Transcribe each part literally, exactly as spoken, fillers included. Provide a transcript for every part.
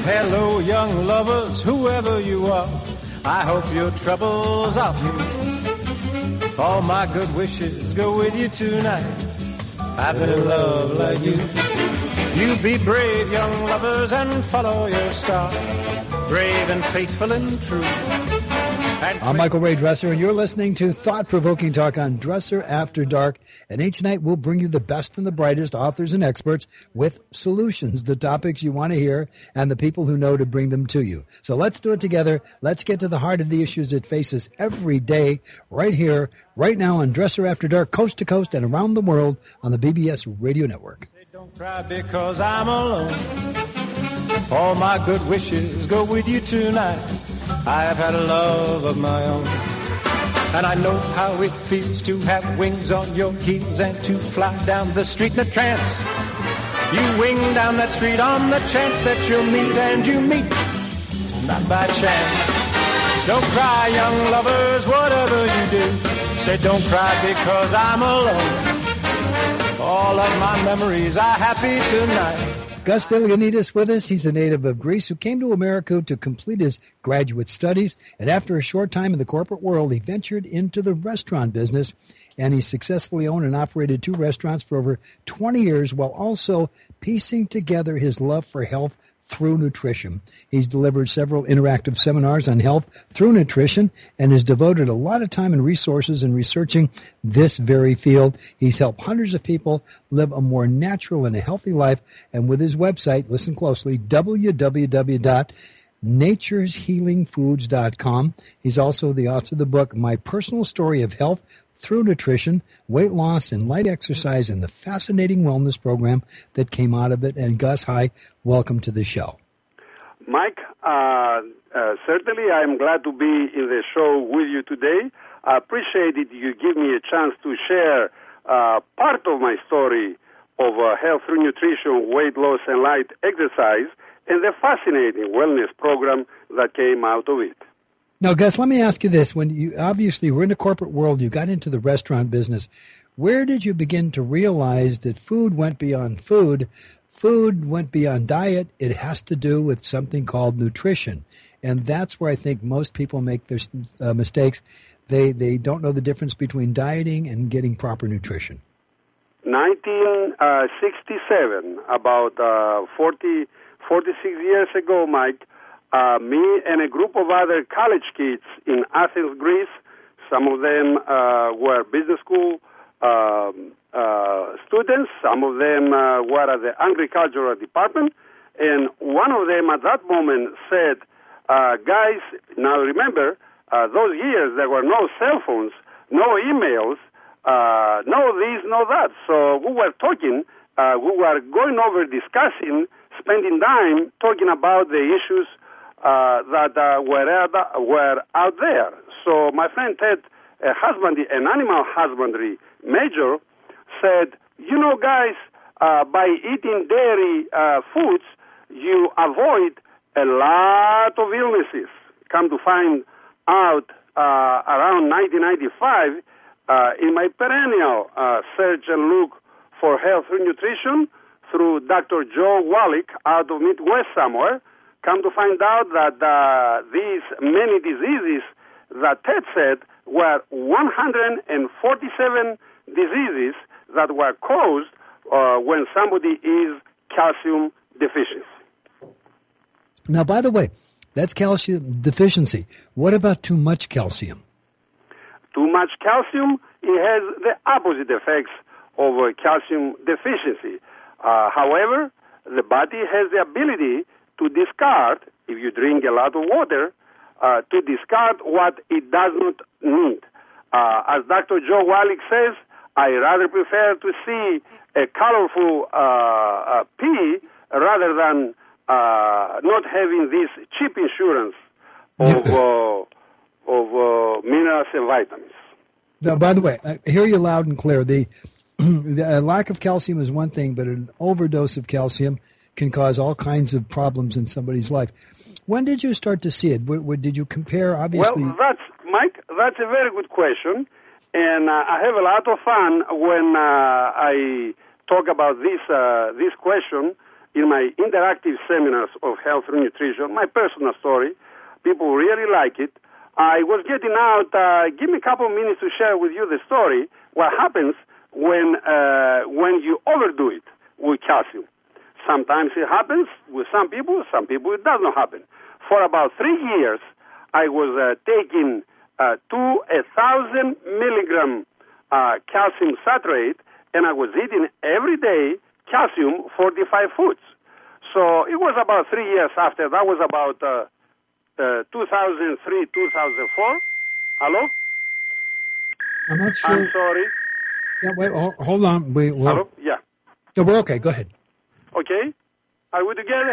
Hello, young lovers, whoever you are, I hope your troubles are few. All my good wishes go with you tonight. I've been in love like you. You be brave, young lovers, and follow your star. Brave and faithful and true. And I'm Michael Ray Dresser, and you're listening to thought-provoking talk on Dresser After Dark. And each night we'll bring you the best and the brightest authors and experts with solutions, the topics you want to hear, and the people who know to bring them to you. So let's do it together. Let's get to the heart of the issues that face us every day, right here, right now on Dresser After Dark, coast to coast and around the world on the B B S Radio Network. Don't cry because I'm alone. All my good wishes go with you tonight. I've had a love of my own, and I know how it feels to have wings on your heels and to fly down the street in a trance. You wing down that street on the chance that you'll meet, and you meet, not by chance. Don't cry, young lovers, whatever you do. Say don't cry because I'm alone. All of my memories are happy tonight. Gus Stylianides with us. He's a native of Greece who came to America to complete his graduate studies. And after a short time in the corporate world, he ventured into the restaurant business. And he successfully owned and operated two restaurants for over twenty years while also piecing together his love for health through nutrition. He's delivered several interactive seminars on health through nutrition and has devoted a lot of time and resources in researching this very field. He's helped hundreds of people live a more natural and a healthy life. And with his website, listen closely, w w w dot natures healing foods dot com. He's also the author of the book, My Personal Story of Health Through Nutrition, Weight Loss, and Light Exercise, and the fascinating wellness program that came out of it. And Gus, hi, welcome to the show. Mike, uh, uh, certainly I'm glad to be in the show with you today. I appreciate it. You give me a chance to share uh, part of my story of uh, health through nutrition, weight loss, and light exercise, and the fascinating wellness program that came out of it. Now, Gus, let me ask you this. When you obviously were in the corporate world, you got into the restaurant business. Where did you begin to realize that food went beyond food? Food went beyond diet. It has to do with something called nutrition. And that's where I think most people make their uh, mistakes. They they don't know the difference between dieting and getting proper nutrition. nineteen sixty-seven, about uh, forty, forty-six years ago, Mike, Uh, me and a group of other college kids in Athens, Greece, some of them uh, were business school um, uh, students, some of them uh, were at the agricultural department, and one of them at that moment said, uh, guys, now remember, uh, those years there were no cell phones, no emails, uh, no this, no that. So we were talking, uh, we were going over discussing, spending time talking about the issues Uh, that uh, were, out, were out there. So my friend Ted, a husbandry, an animal husbandry major, said, you know, guys, uh, by eating dairy uh, foods, you avoid a lot of illnesses. Come to find out uh, around nineteen ninety-five, uh, in my perennial uh, search and look for health and nutrition through Doctor Joe Wallach out of Midwest somewhere, come to find out that uh, these many diseases that Ted said were one hundred forty-seven diseases that were caused uh, when somebody is calcium deficient. Now, by the way, that's calcium deficiency. What about too much calcium? Too much calcium, it has the opposite effects of uh, calcium deficiency. Uh, however, the body has the ability to discard, if you drink a lot of water, uh, to discard what it does not need. Uh, as Doctor Joe Wallach says, I rather prefer to see a colorful uh, uh, pea rather than uh, not having this cheap insurance of, uh, of uh, minerals and vitamins. Now, by the way, I hear you loud and clear. The, the lack of calcium is one thing, but an overdose of calcium can cause all kinds of problems in somebody's life. When did you start to see it? W- w- did you compare, obviously? Well, that's, Mike, that's a very good question. And uh, I have a lot of fun when uh, I talk about this uh, this question. in my interactive seminars of health and nutrition, my personal story. People really like it. I was getting out, uh, give me a couple of minutes to share with you the story, what happens when, uh, when you overdo it with calcium. Sometimes it happens with some people, some people it does not happen. For about three years, I was uh, taking uh, two a thousand milligram uh, calcium citrate, and I was eating every day calcium fortified foods. So it was about three years after. That was about uh, uh, two thousand three, two thousand four. Hello? I'm not sure. I'm sorry. Yeah, wait, hold, hold on. We, we're, Hello? Yeah. So we're okay. Go ahead. Okay. Are we together?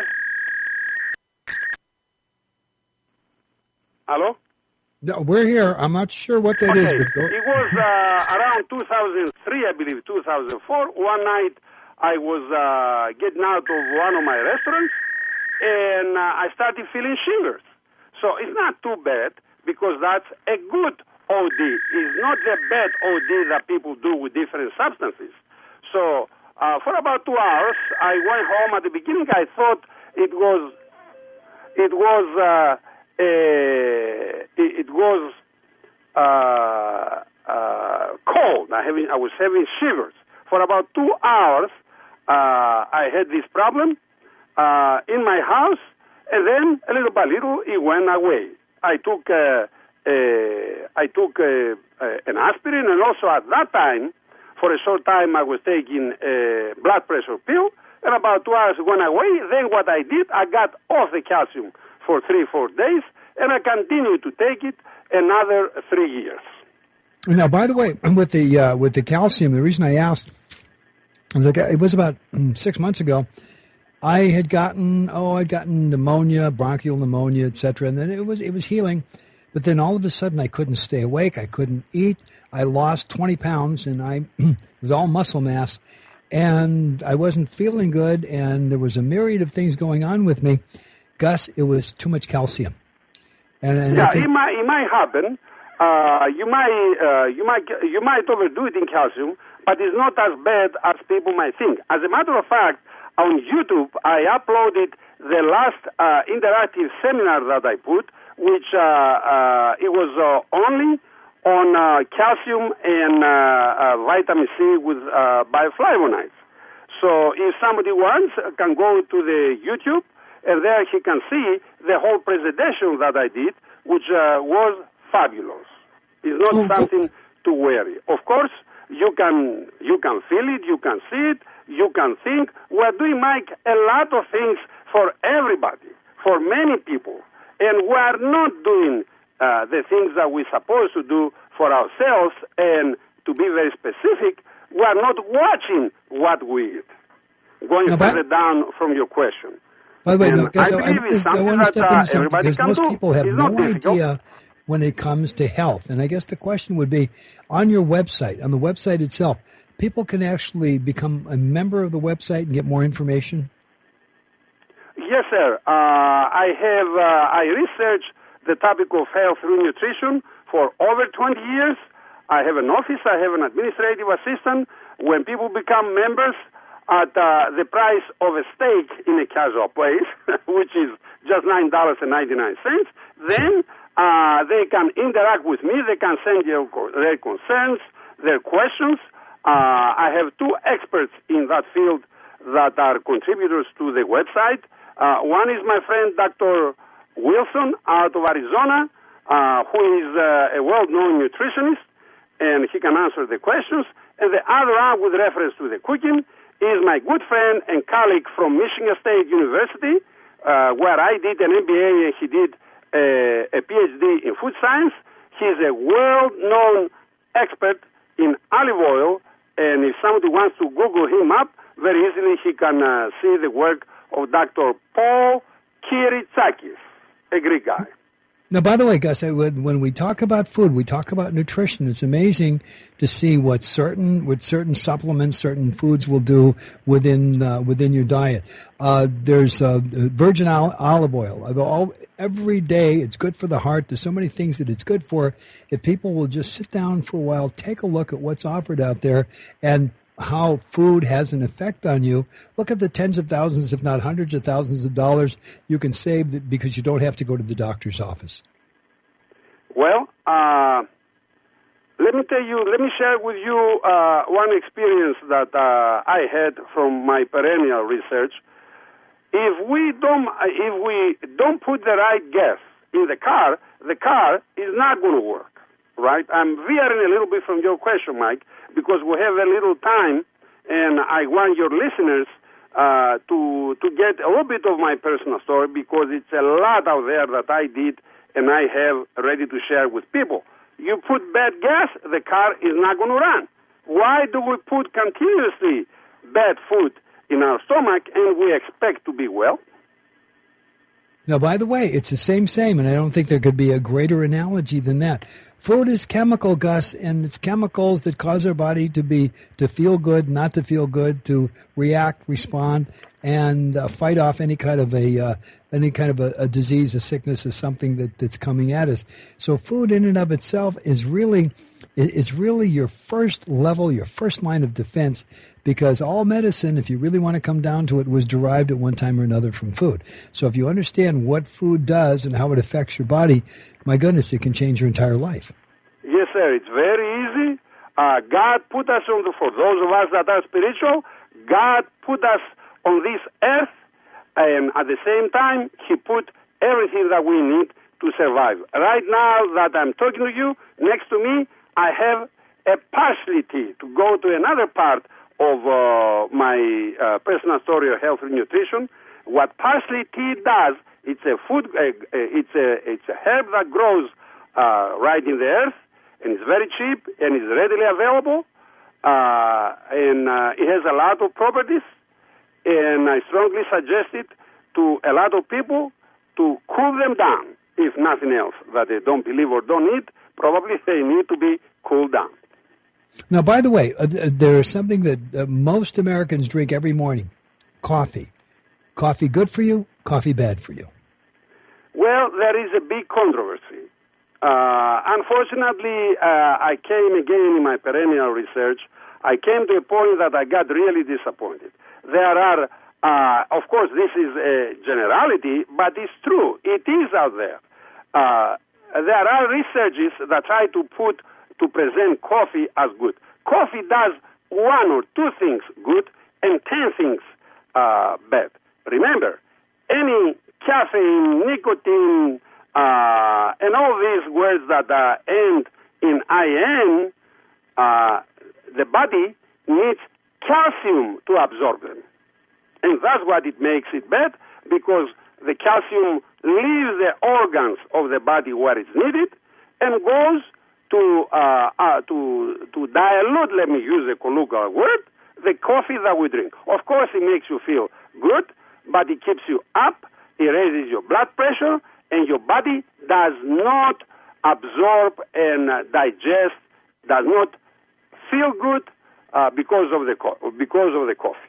Hello? No, we're here. I'm not sure what that okay. is. But go. It was uh, around two thousand three, I believe, two thousand four. One night, I was uh, getting out of one of my restaurants, and uh, I started feeling shivers. So it's not too bad, because that's a good O D. It's not the bad O D that people do with different substances. So uh, for about two hours, I went home. At the beginning, I thought it was it was uh, a, it was uh, uh, cold. I having I was having shivers for about two hours. Uh, I had this problem uh, in my house, and then a little by little it went away. I took uh, uh, I took uh, uh, an aspirin, and also at that time, for a short time, I was taking a blood pressure pill, and about two hours went away. Then what I did, I got off the calcium for three, four days, and I continued to take it another three years. Now, by the way, with the uh, with the calcium, the reason I asked was like it was about six months ago. I had gotten oh, I'd gotten pneumonia, bronchial pneumonia, et cetera, and then it was it was healing, but then all of a sudden I couldn't stay awake. I couldn't eat. I lost twenty pounds, and I it was all muscle mass, and I wasn't feeling good, and there was a myriad of things going on with me. Gus, it was too much calcium. And, and yeah, I think, it might it might happen. Uh, you might uh, you might you might overdo it in calcium, but it's not as bad as people might think. As a matter of fact, on YouTube, I uploaded the last uh, interactive seminar that I put, which uh, uh, it was uh, only on uh, calcium and uh, uh, vitamin C with uh, bioflavonoids. So if somebody wants, can go to the YouTube, and there he can see the whole presentation that I did, which uh, was fabulous. It's not oh, something to worry. Of course, you can you can feel it, you can see it, you can think. We're doing, Mike, a lot of things for everybody, for many people, and we're not doing uh, the things that we're supposed to do for ourselves. And to be very specific, we're not watching what we eat. Going no, further down from your question. By the way, no, guys, I, I, I, I want to step uh, into something because most do. people have it's no difficult. idea when it comes to health. And I guess the question would be, on your website, on the website itself, people can actually become a member of the website and get more information? Yes, sir. Uh, I have, uh, I researched the topic of health through nutrition for over twenty years. I have an office, I have an administrative assistant. When people become members at uh, the price of a steak in a casual place, which is just nine dollars and ninety-nine cents, then uh, they can interact with me, they can send their, their concerns, their questions. Uh, I have two experts in that field that are contributors to the website. Uh, one is my friend Doctor Wilson out of Arizona, uh, who is uh, a well-known nutritionist, and he can answer the questions. And the other one, with reference to the cooking, is my good friend and colleague from Michigan State University, uh, where I did an M B A and he did a, a P H D in food science. He's a world-known expert in olive oil, and if somebody wants to Google him up, very easily he can uh, see the work of Doctor Paul Kyritzakis, a Greek guy. Now, by the way, Gus, when we talk about food, we talk about nutrition. It's amazing to see what certain what certain supplements, certain foods will do within uh, within your diet. Uh, there's uh, virgin olive oil. All, every day, it's good for the heart. There's so many things that it's good for. If people will just sit down for a while, take a look at what's offered out there, and how food has an effect on you, look at the tens of thousands, if not hundreds of thousands of dollars you can save because you don't have to go to the doctor's office. Well, uh, let me tell you, let me share with you uh, one experience that uh, I had from my perennial research. If we don't, if we don't put the right gas in the car, the car is not going to work, right? I'm veering a little bit from your question, Mike, because we have a little time, and I want your listeners uh, to to get a little bit of my personal story, because it's a lot out there that I did and I have ready to share with people. You put bad gas, the car is not going to run. Why do we put continuously bad food in our stomach and we expect to be well? Now, by the way, it's the same, same, and I don't think there could be a greater analogy than that. Food is chemical, Gus, and it's chemicals that cause our body to be to feel good, not to feel good, to react, respond, and uh, fight off any kind of a uh, any kind of a, a disease, a sickness, or something that, that's coming at us. So, food in and of itself is really is really your first level, your first line of defense. Because all medicine, if you really want to come down to it, was derived at one time or another from food. So if you understand what food does and how it affects your body, my goodness, it can change your entire life. Yes, sir. It's very easy. Uh, God put us on the, for those of us that are spiritual, God put us on this earth, and at the same time, He put everything that we need to survive. Right now that I'm talking to you, next to me, I have a parsley tea to go to another part of uh, my uh, personal story of health and nutrition. What parsley tea does, it's a food, uh, it's a it's a herb that grows uh, right in the earth, and it's very cheap and it's readily available, uh, and uh, it has a lot of properties. And I strongly suggest it to a lot of people to cool them down, if nothing else, that they don't believe or don't need. Probably they need to be cooled down. Now, by the way, uh, there is something that uh, most Americans drink every morning, coffee. Coffee good for you, coffee bad for you? Well, there is a big controversy. Uh, unfortunately, uh, I came again in my perennial research, I came to a point that I got really disappointed. There are, uh, of course, this is a generality, but it's true. It is out there. Uh, there are researches that try to put to present coffee as good. Coffee does one or two things good and ten things uh, bad. Remember, any caffeine, nicotine, uh, and all these words that uh, end in I N, uh, the body needs calcium to absorb them. And that's what it makes it bad, because the calcium leaves the organs of the body where it's needed and goes to uh, uh, to to dilute, let me use a colloquial word, the coffee that we drink. Of course, it makes you feel good, but it keeps you up, it raises your blood pressure, and your body does not absorb and uh, digest, does not feel good uh, because of the co- because of the coffee.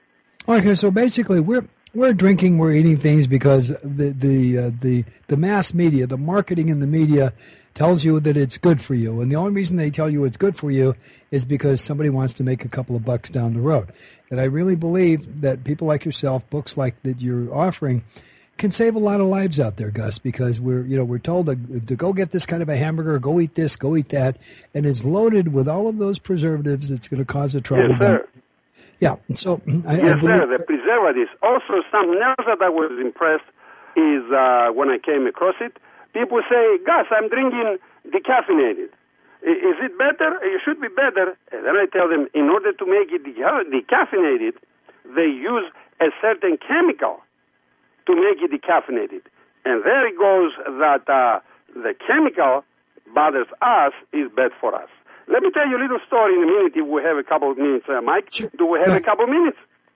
Okay, so basically, we're we're drinking, we're eating things because the the uh, the the mass media, the marketing in the media, tells you that it's good for you. And the only reason they tell you it's good for you is because somebody wants to make a couple of bucks down the road. And I really believe that people like yourself, books like that you're offering, can save a lot of lives out there, Gus, because we're, you know, we're told to, to go get this kind of a hamburger, go eat this, go eat that, and it's loaded with all of those preservatives that's going to cause a trouble. Yes, sir. Yeah, so I, yes, I believe, sir, the preservatives. Also, something else that I was impressed is uh, when I came across it, people say, Gus, I'm drinking decaffeinated. Is it better? It should be better. And then I tell them, in order to make it decaffeinated, they use a certain chemical to make it decaffeinated. And there it goes that uh, the chemical bothers us is bad for us. Let me tell you a little story in a minute if we have a couple of minutes, uh, Mike. Sure. Do we have yeah. a couple of minutes?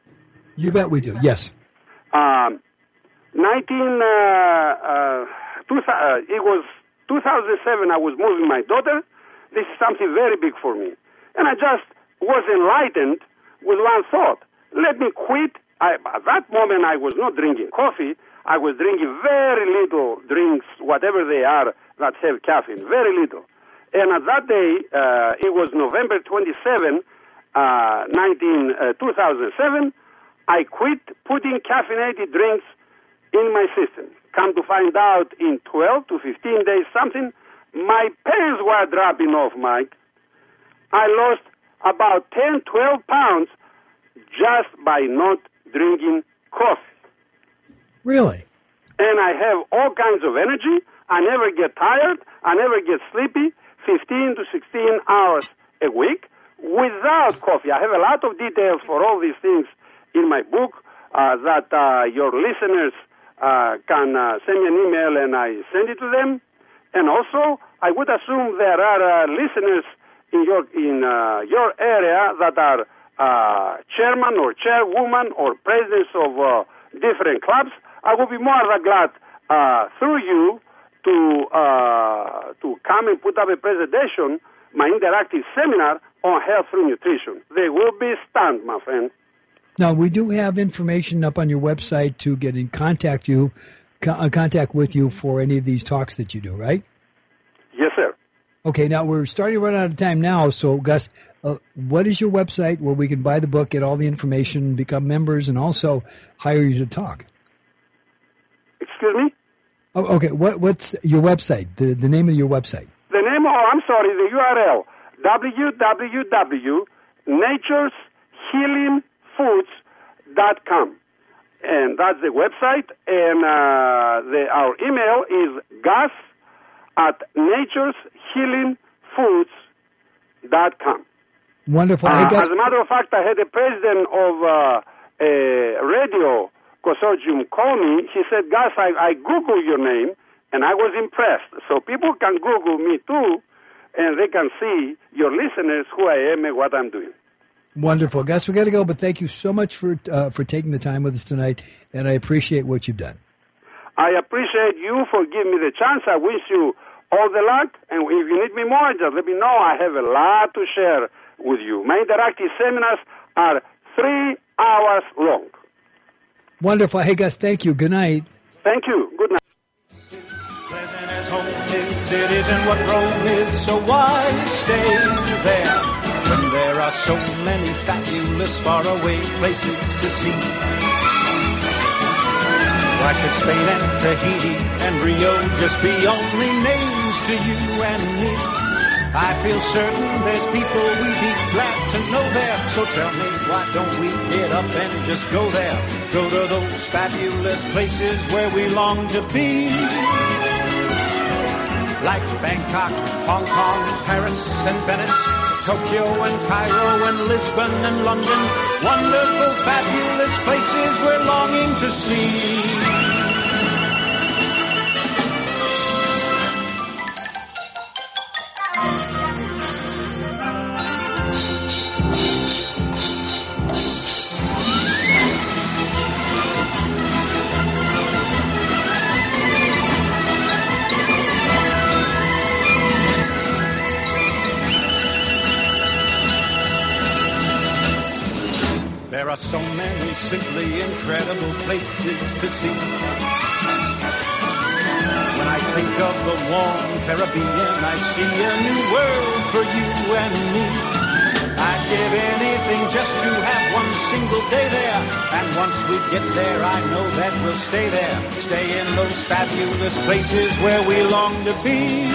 You bet we do, yes. Um, nineteen, uh, uh, two, uh, it was two thousand seven, I was moving my daughter. This is something very big for me. And I just was enlightened with one thought. Let me quit. I, at that moment, I was not drinking coffee. I was drinking very little drinks, whatever they are, that have caffeine, very little. And at that day, uh, it was November twenty-seventh, uh, nineteen, uh, two thousand seven, I quit putting caffeinated drinks in my system. Come to find out, in twelve to fifteen days, something, my pants were dropping off, Mike. I lost about ten, twelve pounds just by not drinking coffee. Really? And I have all kinds of energy. I never get tired. I never get sleepy. fifteen to sixteen hours a week without coffee. I have a lot of details for all these things in my book uh, that uh, your listeners uh, can uh, send me an email and I send it to them. And also, I would assume there are uh, listeners in your in uh, your area that are uh, chairman or chairwoman or presidents of uh, different clubs. I would be more than glad uh, through you to uh, to come and put up a presentation, my interactive seminar on health through nutrition. They will be stunned, my friend. Now, we do have information up on your website to get in contact you, co- contact with you for any of these talks that you do, right? Yes, sir. Okay, now we're starting to run out of time now, so Gus, uh, what is your website where we can buy the book, get all the information, become members, and also hire you to talk? Excuse me? Oh, okay, what, what's your website, the, the name of your website? The name, oh, I'm sorry, the U R L, w w w dot natures healing foods dot com. And that's the website, and uh, the, our email is gus at natures healing foods dot com. Wonderful. Uh, Gus, as a matter of fact, I had a president of uh, a radio consortium call me. He said, Gus, I, I Googled your name, and I was impressed. So people can Google me too, and they can see, your listeners, who I am and what I'm doing. Wonderful. Gus, we got to go, but thank you so much for uh, for taking the time with us tonight, and I appreciate what you've done. I appreciate you for giving me the chance. I wish you all the luck, and if you need me more, just let me know. I have a lot to share with you. My interactive seminars are three hours long. Wonderful. Hey, Gus, thank you. Good night. Thank you. Good night. Pleasant as home is, it isn't what Rome is, so why stay there when there are so many fabulous faraway places to see? Why should Spain and Tahiti and Rio just be only names to you and me? I feel certain there's people we'd be glad to know there. So tell me, why don't we get up and just go there? Go to those fabulous places where we long to be. Like Bangkok, Hong Kong, Paris and Venice, Tokyo and Cairo and Lisbon and London. Wonderful, fabulous places we're longing to see. There are so many simply incredible places to see. When I think of the warm Caribbean, I see a new world for you and me. I'd give anything just to have one single day there. And once we get there, I know that we'll stay there. Stay in those fabulous places where we long to be.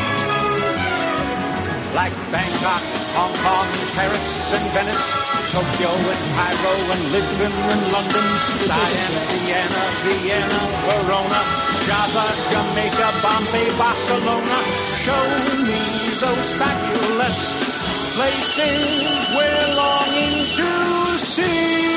Like Bangkok, Hong Kong, Paris and Venice, Tokyo and Cairo and Lisbon and London, Siam, Siena, Vienna, Verona, Java, Jamaica, Bombay, Barcelona. Show me those fabulous places we're longing to see.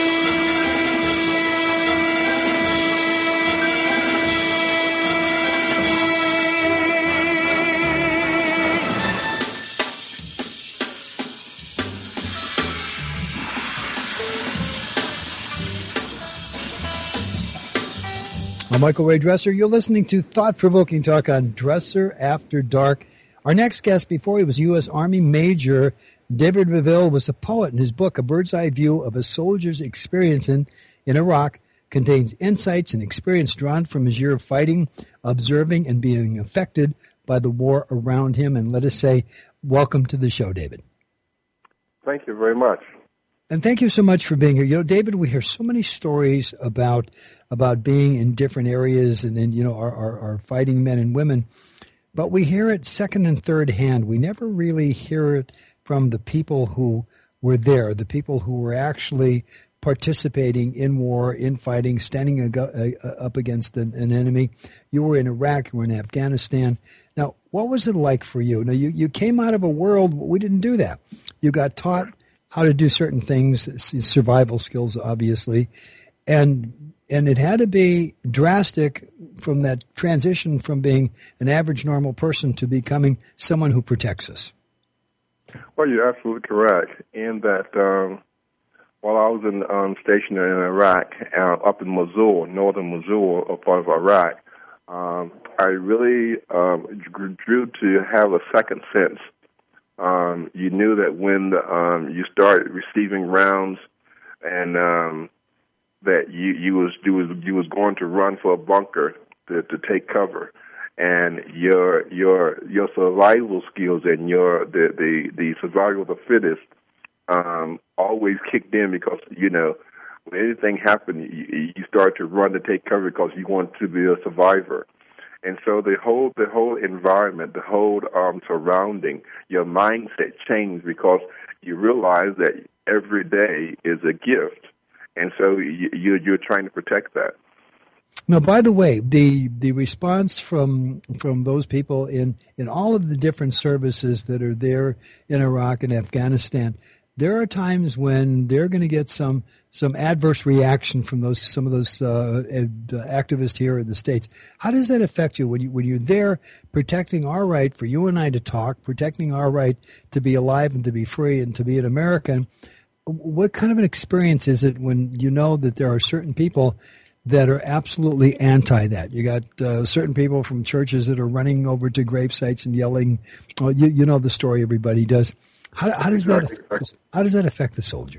I'm Michael Ray Dresser. You're listening to Thought-Provoking Talk on Dresser After Dark. Our next guest, before he was U S Army Major, David Reeville, was a poet, and his book, A Bird's Eye View of a Soldier's Experience in, in Iraq, contains insights and experience drawn from his year of fighting, observing, and being affected by the war around him. And let us say, welcome to the show, David. Thank you very much. And thank you so much for being here. You know, David, we hear so many stories about about being in different areas and then, you know, our, our, our fighting men and women. But we hear it second and third hand. We never really hear it from the people who were there, the people who were actually participating in war, in fighting, standing ag- up against an, an enemy. You were in Iraq, you were in Afghanistan. Now, what was it like for you? Now, you, you came out of a world, we didn't do that. You got taught how to do certain things, survival skills, obviously, and and it had to be drastic from that transition from being an average normal person to becoming someone who protects us. Well, you're absolutely correct in that um, while I was in, um, stationed in Iraq, uh, up in Mosul, northern Mosul, a part of Iraq, um, I really um, drew to have a second sense. Um, you knew that when um, you started receiving rounds, and um, that you you was you was you was going to run for a bunker to, to take cover, and your your your survival skills and your the the, the survival of the fittest um, always kicked in, because you know when anything happened, you, you start to run to take cover because you want to be a survivor. And so the whole the whole environment, the whole um, surrounding, your mindset changed because you realize that every day is a gift, and so you, you, you're trying to protect that. Now, by the way, the the response from from those people in, in all of the different services that are there in Iraq and Afghanistan, there are times when they're going to get some some adverse reaction from those some of those uh, ed, uh, activists here in the States. How does that affect you when you when you're there protecting our right for you and I to talk, protecting our right to be alive and to be free and to be an American? What kind of an experience is it when you know that there are certain people that are absolutely anti that? You got uh, certain people from churches that are running over to grave sites and yelling. Well, you, you know the story, everybody does. How, how does that affect, how does that affect the soldier?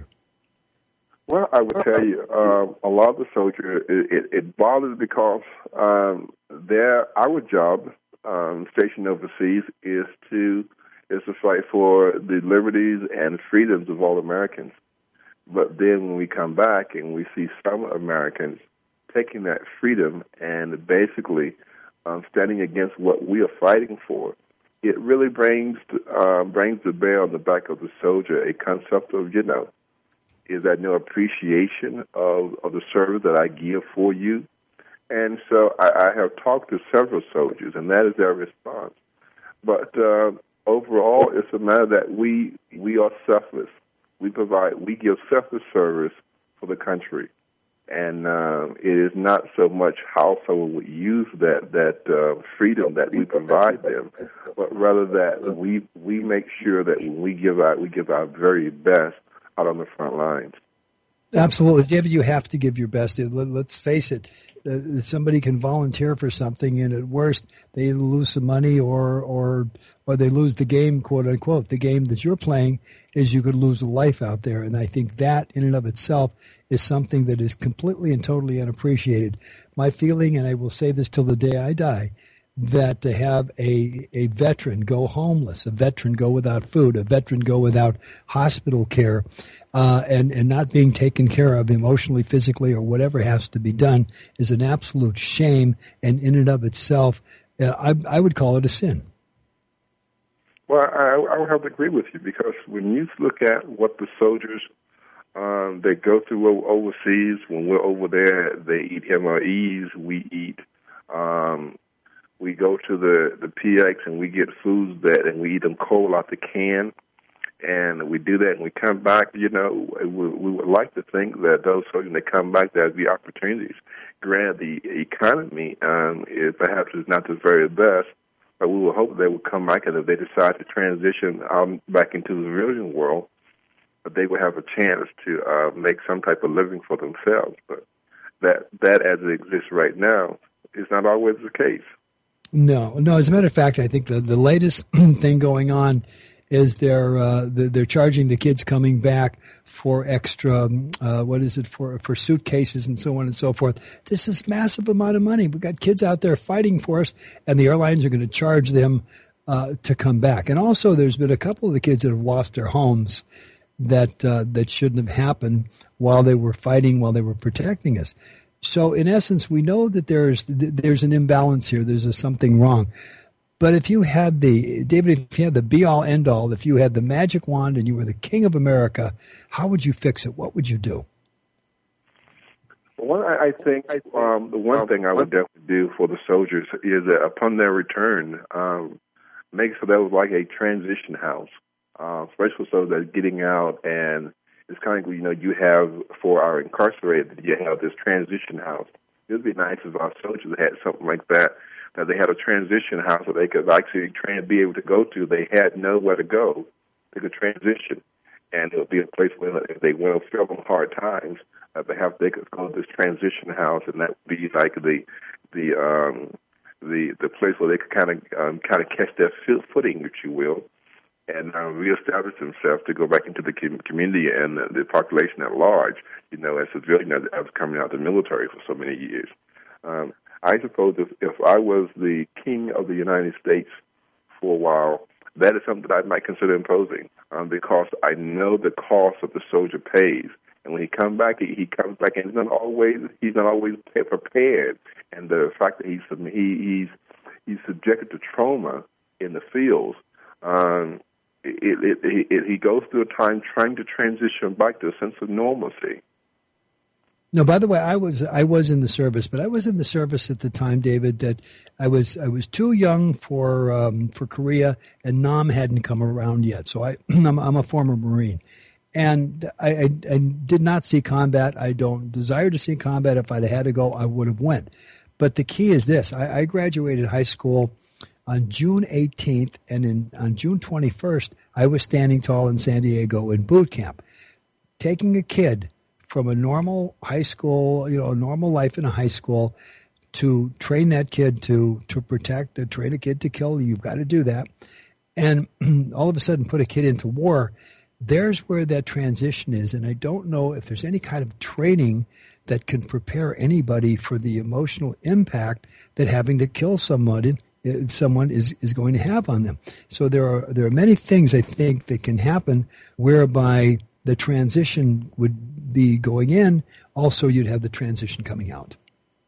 Well, I would tell you, um, a lot of the soldiers, it, it, it bothers because um, their our job, um, stationed overseas, is to is to fight for the liberties and freedoms of all Americans. But then when we come back and we see some Americans taking that freedom and basically um, standing against what we are fighting for, it really brings uh, brings to bear on the back of the soldier a concept of, you know, is that no appreciation of, of the service that I give for you? And so I, I have talked to several soldiers, and that is their response. But uh, overall, it's a matter that we we are selfless. We provide, we give selfless service for the country, and uh, it is not so much how someone would use that that uh, freedom that we provide them, but rather that we we make sure that when we give out, we give our very best out on the front lines. Absolutely. David, you have to give your best. Let's face it, uh, somebody can volunteer for something, and at worst, they lose some money or, or, or they lose the game, quote unquote. The game that you're playing is you could lose a life out there. And I think that in and of itself is something that is completely and totally unappreciated. My feeling, and I will say this till the day I die, that to have a, a veteran go homeless, a veteran go without food, a veteran go without hospital care, uh, and, and not being taken care of emotionally, physically, or whatever has to be done is an absolute shame, and in and of itself, uh, I, I would call it a sin. Well, I, I would have to agree with you, because when you look at what the soldiers um, they go through overseas, when we're over there, they eat M R Es, we eat um We go to the, the P X and we get foods that, and we eat them cold out the can, and we do that and we come back. You know, we, we would like to think that those soldiers, when they come back, there'll be opportunities. Granted, the economy um, is perhaps is not the very best, but we will hope they will come back, and if they decide to transition um, back into the civilian world, they will have a chance to uh, make some type of living for themselves. But that that, as it exists right now, is not always the case. No, no. As a matter of fact, I think the, the latest thing going on is they're uh, they're charging the kids coming back for extra. Uh, what is it for? For suitcases and so on and so forth. Just this massive amount of money. We've got kids out there fighting for us, and the airlines are going to charge them uh, to come back. And also, there's been a couple of the kids that have lost their homes, that uh, that shouldn't have happened while they were fighting, while they were protecting us. So in essence, we know that there's there's an imbalance here. There's a something wrong. But if you had the, David, if you had the be-all, end-all, if you had the magic wand and you were the king of America, how would you fix it? What would you do? Well, I think um, the one thing I would definitely do for the soldiers is that upon their return, um, make so that was like a transition house, uh, especially so that getting out, and it's kind of, you know, you have, for our incarcerated, you have this transition house. It would be nice if our soldiers had something like that, that they had a transition house that they could actually train, be able to go to. They had nowhere to go. They could transition, and it would be a place where if they went through hard times, uh, they have they could go to this transition house, and that would be like the the um, the the place where they could kind of um, kind of catch their footing, if you will, and uh, reestablish themselves to go back into the community and the, the population at large. You know, as civilian, as I was coming out of the military for so many years. Um, I suppose if, if I was the king of the United States for a while, that is something that I might consider imposing, um, because I know the cost that the soldier pays. And when he comes back, he, he comes back and he's not always he's not always prepared. And the fact that he's he, he's he's subjected to trauma in the fields, um, it, it, it, it, he goes through a time trying to transition back to a sense of normalcy. No, by the way, I was I was in the service, but I was in the service at the time, David, that I was I was too young for um, for Korea, and Nam hadn't come around yet. So I I'm, I'm a former Marine, and I, I, I did not see combat. I don't desire to see combat. If I'd had to go, I would have went. But the key is this: I, I graduated high school on June eighteenth, and in on June twenty-first, I was standing tall in San Diego in boot camp, taking a kid from a normal high school, you know, a normal life in a high school, to train that kid to to protect, to train a kid to kill. You've got to do that. And all of a sudden put a kid into war. There's where that transition is. And I don't know if there's any kind of training that can prepare anybody for the emotional impact that having to kill someone, someone is, is going to have on them. So there are there are many things, I think, that can happen whereby the transition would be going in. Also, you'd have the transition coming out.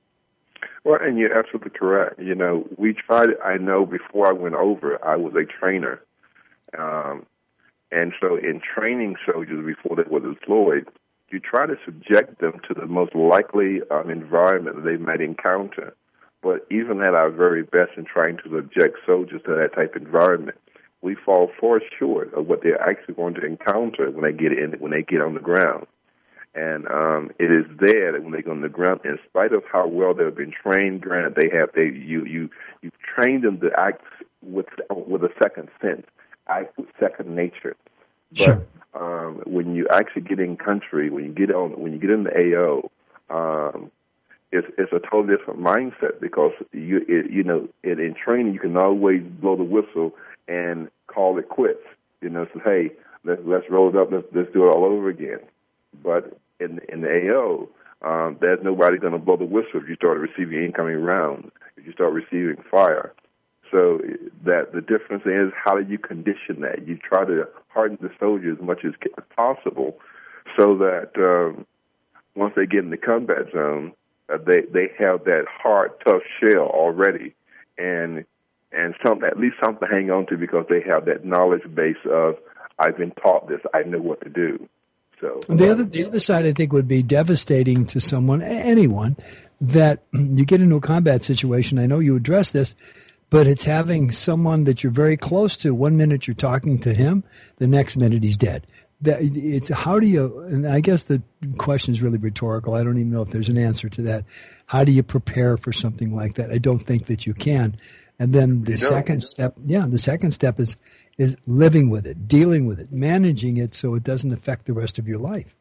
Well, and you're absolutely correct. You know, we tried, I know before I went over, I was a trainer. Um, and so in training soldiers before they were deployed, you try to subject them to the most likely um, environment that they might encounter. But even at our very best in trying to subject soldiers to that type of environment, we fall far short of what they're actually going to encounter when they get in, when they get on the ground. And um, it is there that when they go on the ground, in spite of how well they've been trained, granted they have, they you you you've trained them to act with with a second sense, act with second nature. But sure. um, when you actually get in country, when you get on, when you get in the A O, um, it's it's a totally different mindset, because you it, you know it, in training you can always blow the whistle and call it quits. You know, say, hey, let's let's roll it up, let's let's do it all over again. But in in the A O, um, there's nobody going to blow the whistle if you start receiving incoming rounds, if you start receiving fire. So that the difference is, how do you condition that? You try to harden the soldier as much as possible, so that um, once they get in the combat zone, uh, they they have that hard, tough shell already, and and some at least something to hang on to, because they have that knowledge base of, I've been taught this, I know what to do. So the other the other side, I think, would be devastating to someone, anyone, that you get into a combat situation. I know you address this, but it's having someone that you're very close to. One minute you're talking to him, the next minute he's dead. That it's how do you? And I guess the question is really rhetorical. I don't even know if there's an answer to that. How do you prepare for something like that? I don't think that you can. And then the second step, yeah, the second step is. is living with it, dealing with it, managing it so it doesn't affect the rest of your life.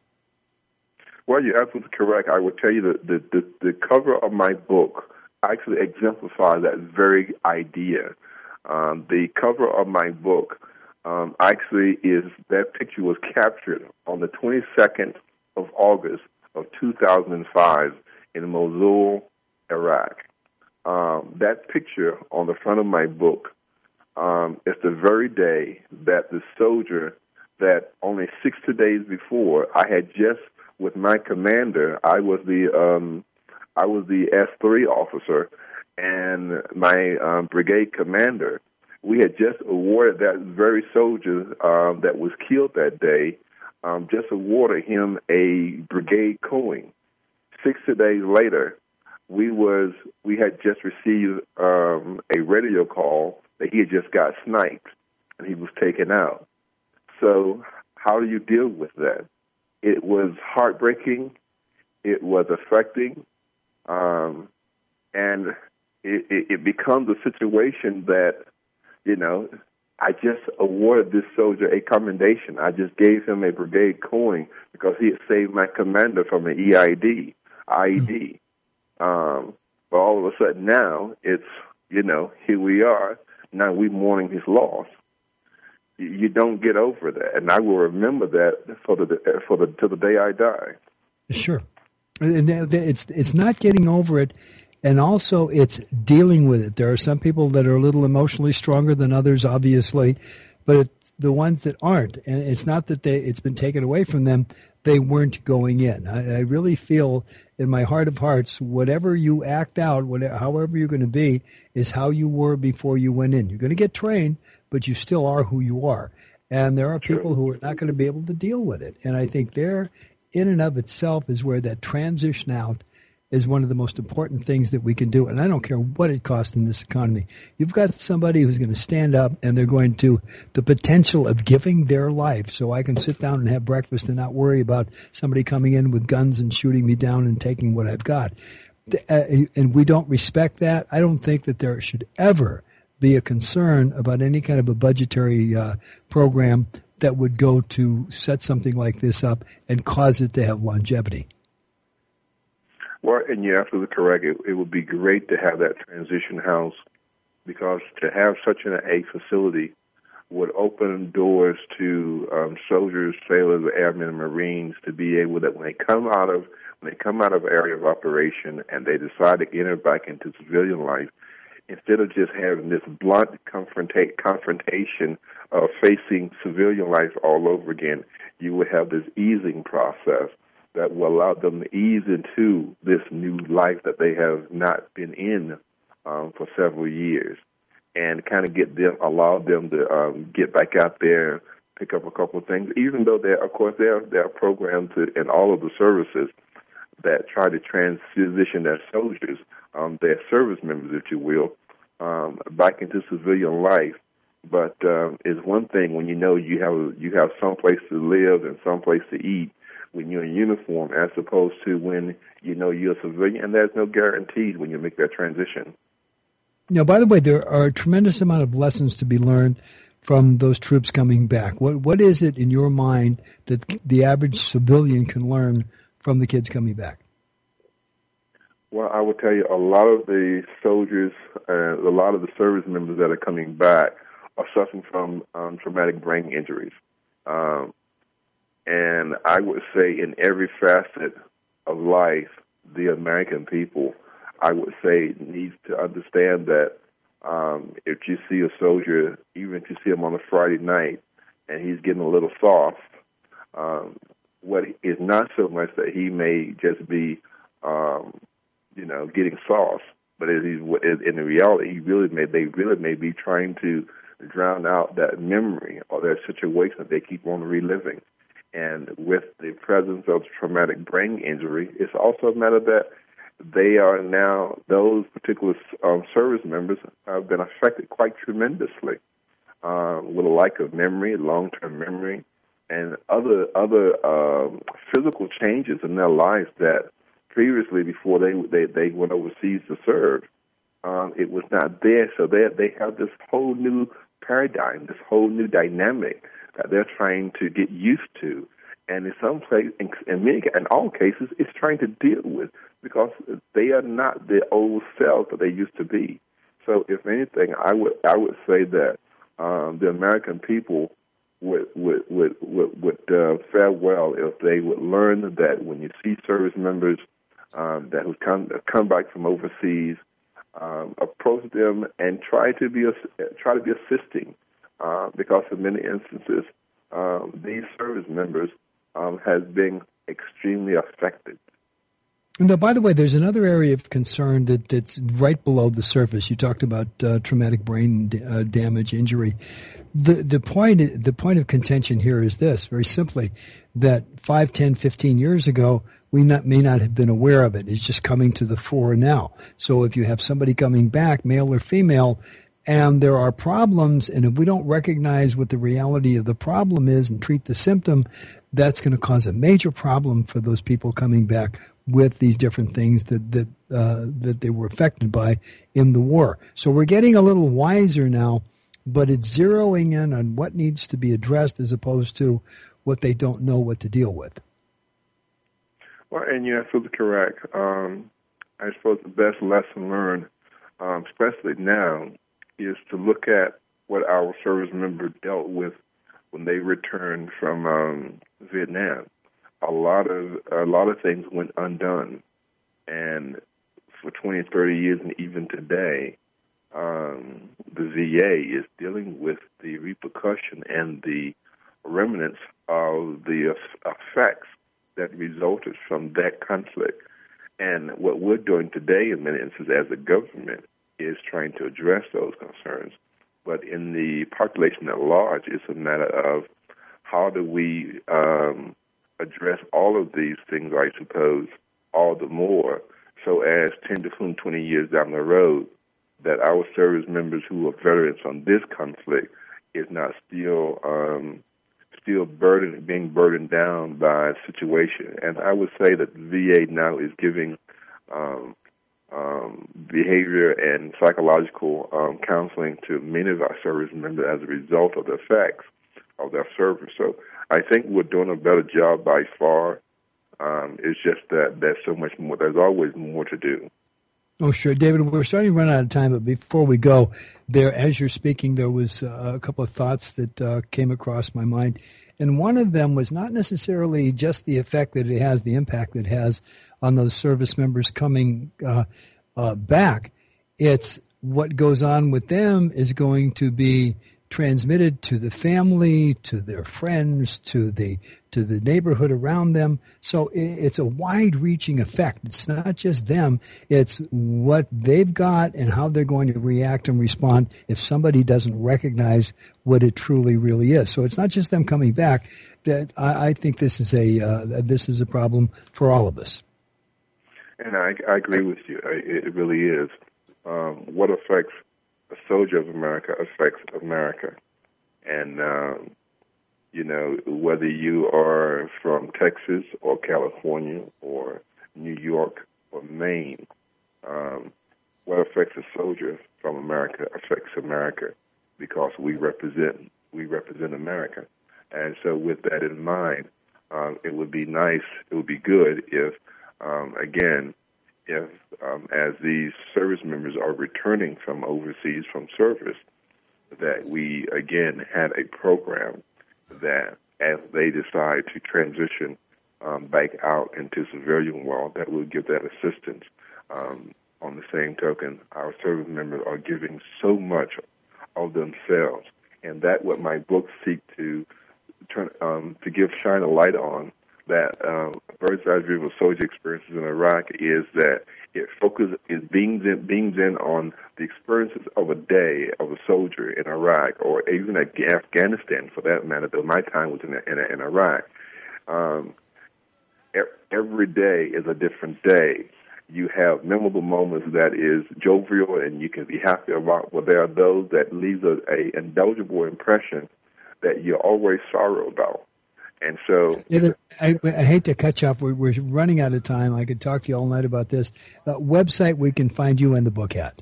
Well, you're absolutely correct. I will tell you that the, the, the cover of my book actually exemplifies that very idea. Um, the cover of my book um, actually is, that picture was captured on the twenty-second of August of two thousand five in Mosul, Iraq. Um, that picture on the front of my book Um, it's the very day that the soldier that only sixty days before, I had just, with my commander, I was the um, I was the S three officer, and my um, brigade commander, we had just awarded that very soldier um, that was killed that day, um, just awarded him a brigade coing. sixty days later, we was we had just received um, a radio call that he had just got sniped and he was taken out. So how do you deal with that? It was heartbreaking. It was affecting. Um, and it, it, it becomes a situation that, you know, I just awarded this soldier a commendation. I just gave him a brigade coin because he had saved my commander from an E I D, I E D. Mm-hmm. Um, but all of a sudden now it's, you know, here we are. Now we're mourning his loss. You don't get over that, and I will remember that for the for the till the day I die. Sure, and it's it's not getting over it, and also it's dealing with it. There are some people that are a little emotionally stronger than others, obviously, but it's the ones that aren't, and it's not that they it's been taken away from them. They weren't going in. I, I really feel in my heart of hearts, whatever you act out, whatever, however you're going to be, is how you were before you went in. You're going to get trained, but you still are who you are. And there are people who are not going to be able to deal with it. And I think there, in and of itself, is where that transition out is one of the most important things that we can do. And I don't care what it costs in this economy. You've got somebody who's going to stand up and they're going to, the potential of giving their life so I can sit down and have breakfast and not worry about somebody coming in with guns and shooting me down and taking what I've got. Uh, and we don't respect that. I don't think that there should ever be a concern about any kind of a budgetary uh, program that would go to set something like this up and cause it to have longevity. Well, and you're absolutely correct. It, it would be great to have that transition house because to have such an a facility would open doors to um, soldiers, sailors, airmen, and Marines to be able that when they come out of when they come out of area of operation and they decide to enter back into civilian life, instead of just having this blunt confronta- confrontation of facing civilian life all over again, you would have this easing process that will allow them to ease into this new life that they have not been in um, for several years, and kind of get them, allow them to um, get back out there, pick up a couple of things. Even though there, of course, there there are programs in all of the services that try to transition their soldiers, um, their service members, if you will, um, back into civilian life. But um, it's one thing when you know you have you have some place to live and some place to eat when you're in uniform, as opposed to when you know you're a civilian, and there's no guarantees when you make that transition. Now, by the way, there are a tremendous amount of lessons to be learned from those troops coming back. What What is it in your mind that the average civilian can learn from the kids coming back? Well, I will tell you, a lot of the soldiers, uh, a lot of the service members that are coming back are suffering from um, traumatic brain injuries. Um, and I would say in every facet of life, the American people, I would say, needs to understand that um, if you see a soldier, even if you see him on a Friday night and he's getting a little soft, um, what is not so much that he may just be um, you know, getting sauce, but it is, in reality, he really may, they really may be trying to drown out that memory or that situation that they keep on reliving. And with the presence of traumatic brain injury, it's also a matter that they are now, those particular um, service members have been affected quite tremendously uh, with a lack of memory, long-term memory, and other other um, physical changes in their lives that previously, before they they, they went overseas to serve, um, it was not there. So they they have this whole new paradigm, this whole new dynamic that they're trying to get used to, and in some place, in, in many, in all cases, it's trying to deal with because they are not the old selves that they used to be. So, if anything, I would I would say that um, the American people would would would would, would uh, fare well if they would learn that when you see service members Um, that who come come back from overseas, um, approach them and try to be try to be assisting, uh, because in many instances, um, these service members um, has been extremely affected. Now, by the way, there's another area of concern that, that's right below the surface. You talked about uh, traumatic brain d- uh, damage, injury. The the point the point of contention here is this, very simply, that five, ten, fifteen years ago, we not, may not have been aware of it. It's just coming to the fore now. So if you have somebody coming back, male or female, and there are problems, and if we don't recognize what the reality of the problem is and treat the symptom, that's going to cause a major problem for those people coming back with these different things that that uh, that they were affected by in the war. So we're getting a little wiser now, but it's zeroing in on what needs to be addressed as opposed to what they don't know what to deal with. Well, and you're absolutely correct. Um, I suppose the best lesson learned, um, especially now, is to look at what our service members dealt with when they returned from um, Vietnam. A lot of a lot of things went undone, and for twenty, thirty years, and even today, um, the V A is dealing with the repercussion and the remnants of the effects that resulted from that conflict. And what we're doing today, in many instances, as a government, is trying to address those concerns. But in the population at large, it's a matter of how do we um, address all of these things, I suppose, all the more, so as ten to twenty years down the road, that our service members who are veterans on this conflict is not still um, still burdened, being burdened down by a situation. And I would say that the V A now is giving um, um, behavior and psychological um, counseling to many of our service members as a result of the effects of their service. So I think we're doing a better job by far. Um, it's just that there's so much more. There's always more to do. Oh, sure. David, we're starting to run out of time, but before we go, there, as you're speaking, there was uh, a couple of thoughts that uh, came across my mind. And one of them was not necessarily just the effect that it has, the impact that it has on those service members coming uh, uh, back. It's what goes on with them is going to be transmitted to the family, to their friends, to the to the neighborhood around them. So it's a wide-reaching effect. It's not just them. It's what they've got and how they're going to react and respond if somebody doesn't recognize what it truly really is. So it's not just them coming back. That I, I think this is a uh, this is a problem for all of us. And I, I agree with you. It really is. Um, what affects a soldier of America affects America. And, um, you know, whether you are from Texas or California or New York or Maine, um, what affects a soldier from America affects America because we represent we represent America. And so with that in mind, um, it would be nice, it would be good if, um, again, if um, as these service members are returning from overseas from service, that we, again, had a program that as they decide to transition um, back out into civilian world, that will give that assistance. Um, on the same token, our service members are giving so much of themselves, and that what my books seek to turn um, to give shine a light on. That uh, Bird's Eye View of Soldier Experiences in Iraq is that it focuses, it beams in, beams in on the experiences of a day of a soldier in Iraq, or even at Afghanistan, for that matter, though my time was in, in, in Iraq. Um, every day is a different day. You have memorable moments that is jovial and you can be happy about, but there are those that leave a, a indelible impression that you always sorrow about. And so, David, I, I hate to cut you off. We're, we're running out of time. I could talk to you all night about this. Uh, website we can find you and the book at.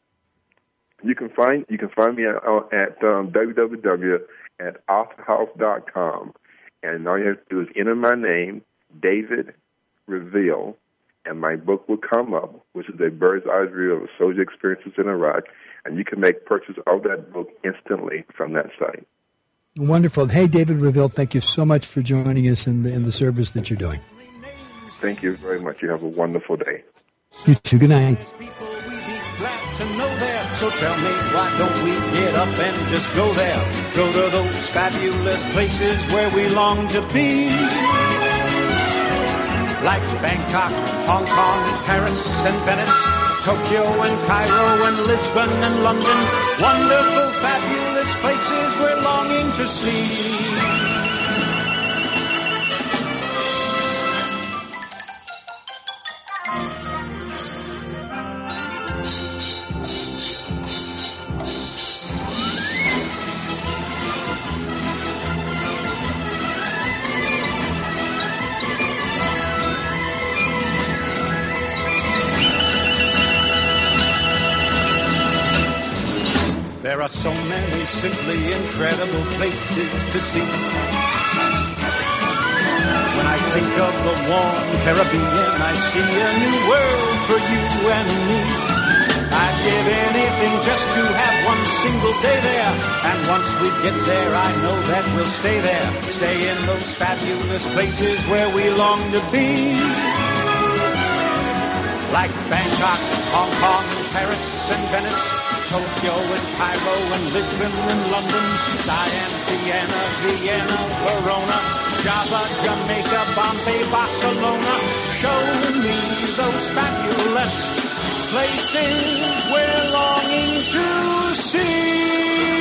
You can find you can find me at, at um, w w w at author house dot com, and all you have to do is enter my name, David Reveal, and my book will come up, which is a bird's eye view of soldier experiences in Iraq, and you can make purchase of that book instantly from that site. Wonderful. Hey, David Reveal, thank you so much for joining us in the, in the service that you're doing. Thank you very much. You have a wonderful day. You too. Good night. So tell me, why don't we get up and just go there? Go to those fabulous places where we long to be. Like Bangkok, Hong Kong, Paris and Venice, Tokyo and Cairo and Lisbon and London. Wonderful, fabulous places we're longing to see. There are so many simply incredible places to see. When I think of the warm Caribbean, I see a new world for you and me. I'd give anything just to have one single day there. And once we get there, I know that we'll stay there. Stay in those fabulous places where we long to be. Like Bangkok, Hong Kong, Paris and Venice, Tokyo and Cairo and Lisbon and London, Siam, Siena, Vienna, Verona, Java, Jamaica, Bombay, Barcelona. Show me those fabulous places we're longing to see.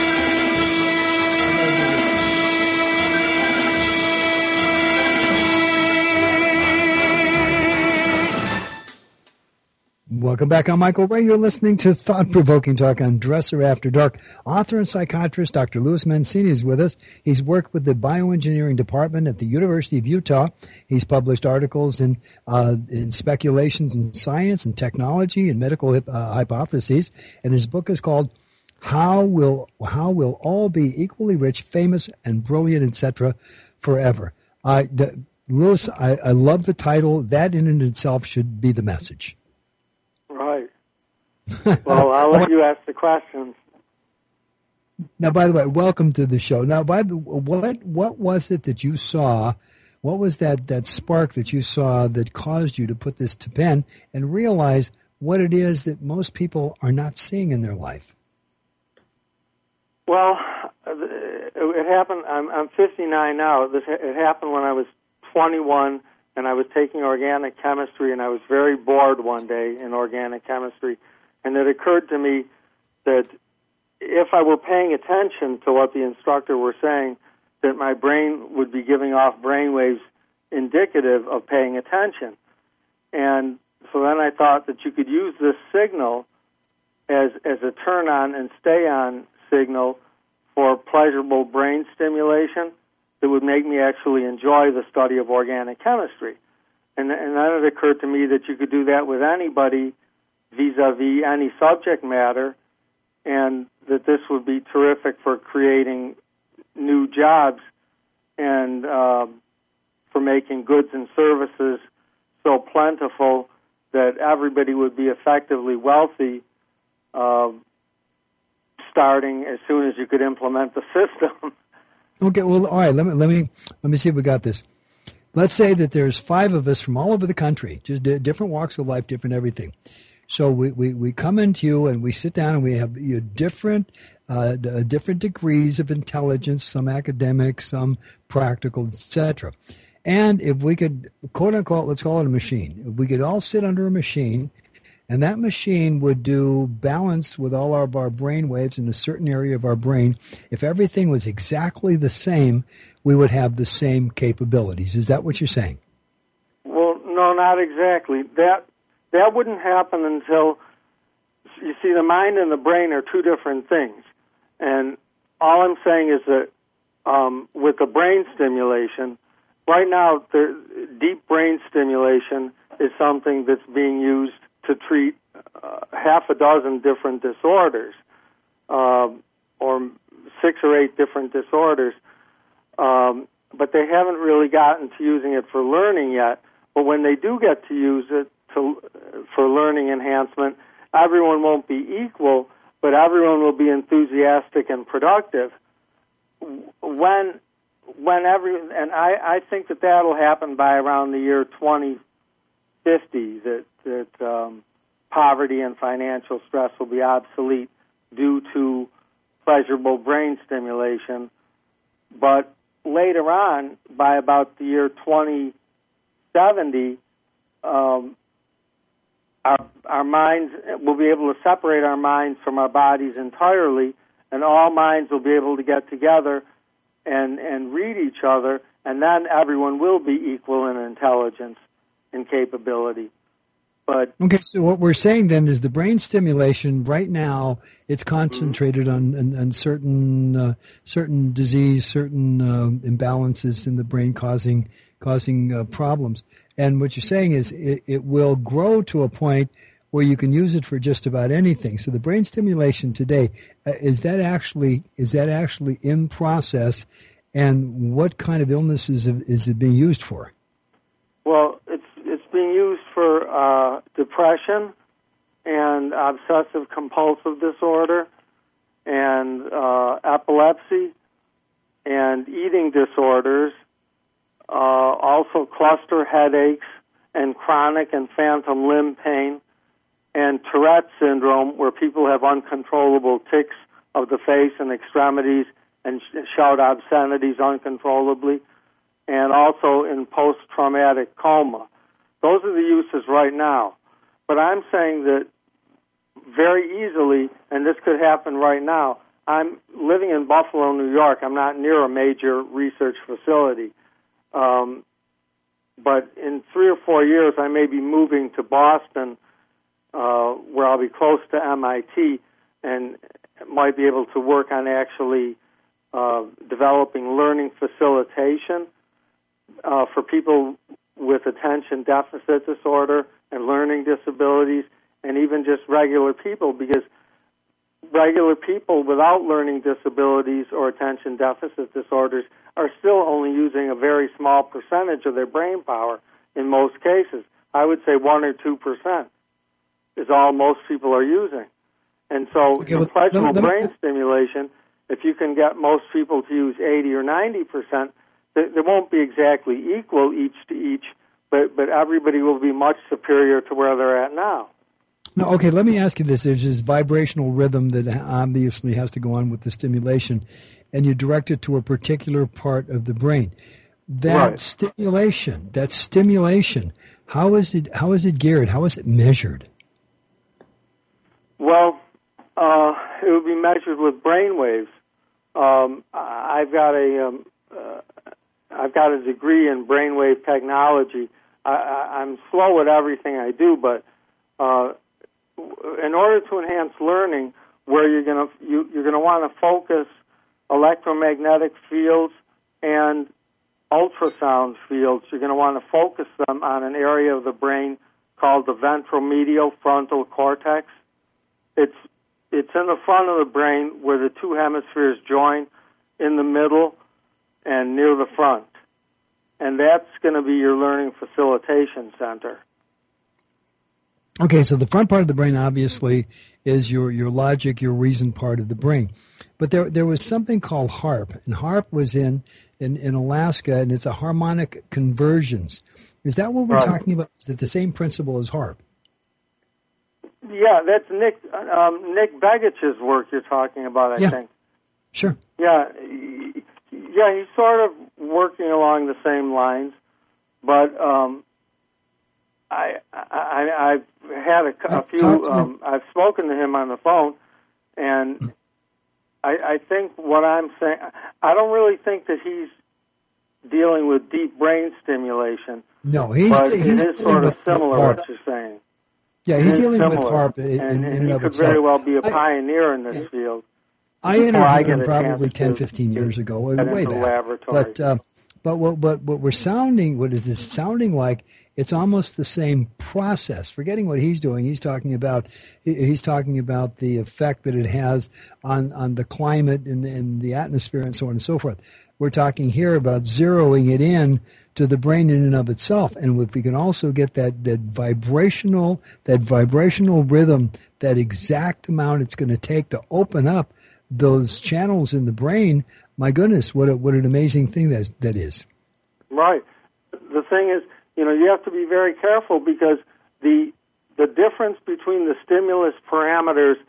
Welcome back. I'm Michael Ray. You're listening to Thought-Provoking Talk on Dresser After Dark. Author and psychiatrist Doctor Louis Mancini is with us. He's worked with the bioengineering department at the University of Utah. He's published articles in uh, in speculations in science and technology and medical uh, hypotheses. And his book is called How Will How Will All Be Equally Rich, Famous, and Brilliant, et cetera forever. Uh, the, Louis, I, I love the title. That in and itself should be the message. Right. Well, I'll let you ask the questions. Now, by the way, welcome to the show. Now, by the what what was it that you saw? What was that, that spark that you saw that caused you to put this to pen and realize what it is that most people are not seeing in their life? Well, it happened. I'm, I'm fifty-nine now. This it happened when I was twenty-one. And I was taking organic chemistry, and I was very bored one day in organic chemistry. And it occurred to me that if I were paying attention to what the instructor were saying, that my brain would be giving off brain waves indicative of paying attention. And so then I thought that you could use this signal as, as a turn-on and stay-on signal for pleasurable brain stimulation that would make me actually enjoy the study of organic chemistry. And, and then it occurred to me that you could do that with anybody vis-a-vis any subject matter, and that this would be terrific for creating new jobs and um, for making goods and services so plentiful that everybody would be effectively wealthy uh, starting as soon as you could implement the system. Okay, well, all right. Let me let me let me see if we got this. Let's say that there's five of us from all over the country, just d- different walks of life, different everything. So we, we, we come into you and we sit down and we have you know, different uh, d- different degrees of intelligence, some academic, some practical, et cetera. And if we could, quote unquote, let's call it a machine. If we could all sit under a machine, and that machine would do balance with all of our brain waves in a certain area of our brain. If everything was exactly the same, we would have the same capabilities. Is that what you're saying? Well, no, not exactly. That that wouldn't happen until, you see, the mind and the brain are two different things. And all I'm saying is that um, with the brain stimulation, right now, the deep brain stimulation is something that's being used to treat uh, half a dozen different disorders, uh, or six or eight different disorders. Um, but they haven't really gotten to using it for learning yet. But when they do get to use it to, for learning enhancement, everyone won't be equal, but everyone will be enthusiastic and productive. When, when every, and I, I think that that'll happen by around the year twenty fifty, that that um, poverty and financial stress will be obsolete due to pleasurable brain stimulation. But later on, by about the year twenty seventy, um, our, our minds will be able to separate our minds from our bodies entirely, and all minds will be able to get together and, and read each other, and then everyone will be equal in intelligence and capability. But okay, so what we're saying then is the brain stimulation right now, it's concentrated mm-hmm. on, on, on certain uh, certain disease, certain uh, imbalances in the brain causing causing uh, problems. And what you're saying is it, it will grow to a point where you can use it for just about anything. So the brain stimulation today, uh, is that actually is that actually in process, and what kind of illnesses is it being used for? Well, it's it's being used for uh, depression and obsessive compulsive disorder and uh, epilepsy and eating disorders, uh, also cluster headaches and chronic and phantom limb pain and Tourette syndrome, where people have uncontrollable tics of the face and extremities and sh- shout obscenities uncontrollably, and also in post-traumatic coma. Those are the uses right now. But I'm saying that very easily, and this could happen right now, I'm living in Buffalo, New York. I'm not near a major research facility. Um, but in three or four years, I may be moving to Boston, uh, where I'll be close to M I T and might be able to work on actually uh, developing learning facilitation uh, for people with attention deficit disorder and learning disabilities, and even just regular people, because regular people without learning disabilities or attention deficit disorders are still only using a very small percentage of their brain power in most cases. I would say one or two percent is all most people are using. And so okay, the well, pleasurable let me, brain stimulation, if you can get most people to use eighty or ninety percent, they, they won't be exactly equal each to each, but, but everybody will be much superior to where they're at now. No, okay, let me ask you this. There's this vibrational rhythm that obviously has to go on with the stimulation, and you direct it to a particular part of the brain. That right. stimulation, that stimulation, how is it, how is it geared? How is it measured? Well, uh, it would be measured with brain waves. Um, I've got a, um, uh, I've got a degree in brainwave technology. I, I, I'm slow at everything I do, but uh, in order to enhance learning, where you're going to you, you're going to want to focus electromagnetic fields and ultrasound fields. You're going to want to focus them on an area of the brain called the ventromedial frontal cortex. It's it's in the front of the brain where the two hemispheres join, in the middle and near the front. And that's going to be your learning facilitation center. Okay, so the front part of the brain obviously is your, your logic, your reason part of the brain. But there there was something called HARP, and HARP was in, in, in Alaska, and it's a harmonic conversions. Is that what we're right. talking about? Is that the same principle as HARP? Yeah, that's Nick um, Nick Begich's work you're talking about, I yeah. think. Sure. Yeah, yeah, he's sort of working along the same lines, but um, I, I, I've had a, a few. Um, I've spoken to him on the phone, and I, I think what I'm saying, I don't really think that he's dealing with deep brain stimulation. No, he's but he's it is sort of similar HARP. what you're saying. Yeah, it he's dealing similar. with HARP in, and, in, and in he and of could itself. very well be a I, pioneer in this field. I interviewed him I probably ten, fifteen years ago, way back. But uh, but what what what we're sounding, what it is sounding like, it's almost the same process. Forgetting what he's doing, he's talking about he's talking about the effect that it has on, on the climate and the, and the atmosphere and so on and so forth. We're talking here about zeroing it in to the brain in and of itself, and if we can also get that that vibrational that vibrational rhythm, that exact amount it's going to take to open up those channels in the brain, my goodness, what a, what an amazing thing that that is. Right. The thing is, you know, you have to be very careful because the the difference between the stimulus parameters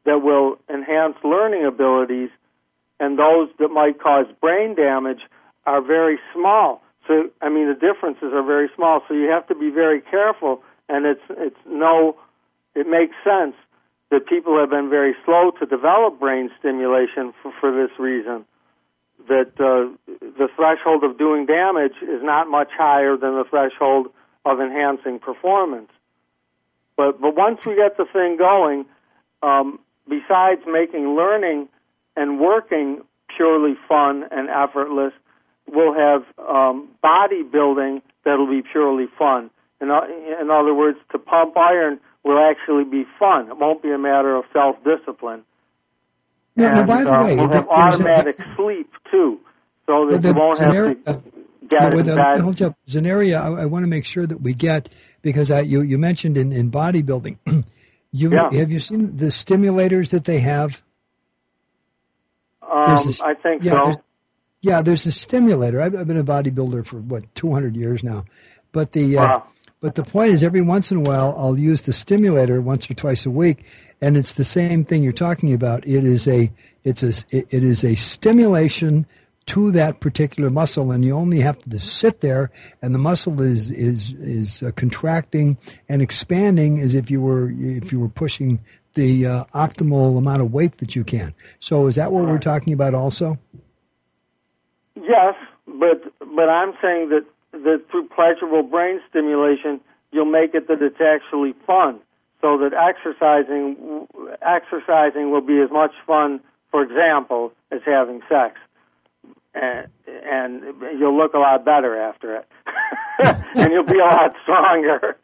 that will enhance learning abilities, and those that might cause brain damage are very small. So, I mean, the differences are very small. So you have to be very careful, and it's it's no, it makes sense that people have been very slow to develop brain stimulation for, for this reason, that uh, the threshold of doing damage is not much higher than the threshold of enhancing performance. But but once we get the thing going, um, besides making learning and working purely fun and effortless, we'll have um, bodybuilding that'll be purely fun. In, in other words, to pump iron will actually be fun. It won't be a matter of self-discipline. No, and no, by the uh, way, we'll have automatic a, sleep, too, so that you won't have area, to get no, in uh, bed. Hold up. There's an area I, I want to make sure that we get, because I, you, you mentioned in, in bodybuilding, you yeah. have you seen the stimulators that they have? Um, a, I think yeah, so. There's, yeah, there's a stimulator. I've, I've been a bodybuilder for, what, two hundred years now. But the wow. uh, but the point is, every once in a while, I'll use the stimulator once or twice a week, and it's the same thing you're talking about. It is a it's a it is a stimulation to that particular muscle, and you only have to sit there, and the muscle is is is uh, contracting and expanding as if you were if you were pushing the uh, optimal amount of weight that you can. So, is that what right. we're talking about also? Yes, but but I'm saying that. that through pleasurable brain stimulation, you'll make it that it's actually fun, so that exercising exercising will be as much fun, for example, as having sex. And, and you'll look a lot better after it. And you'll be a lot stronger.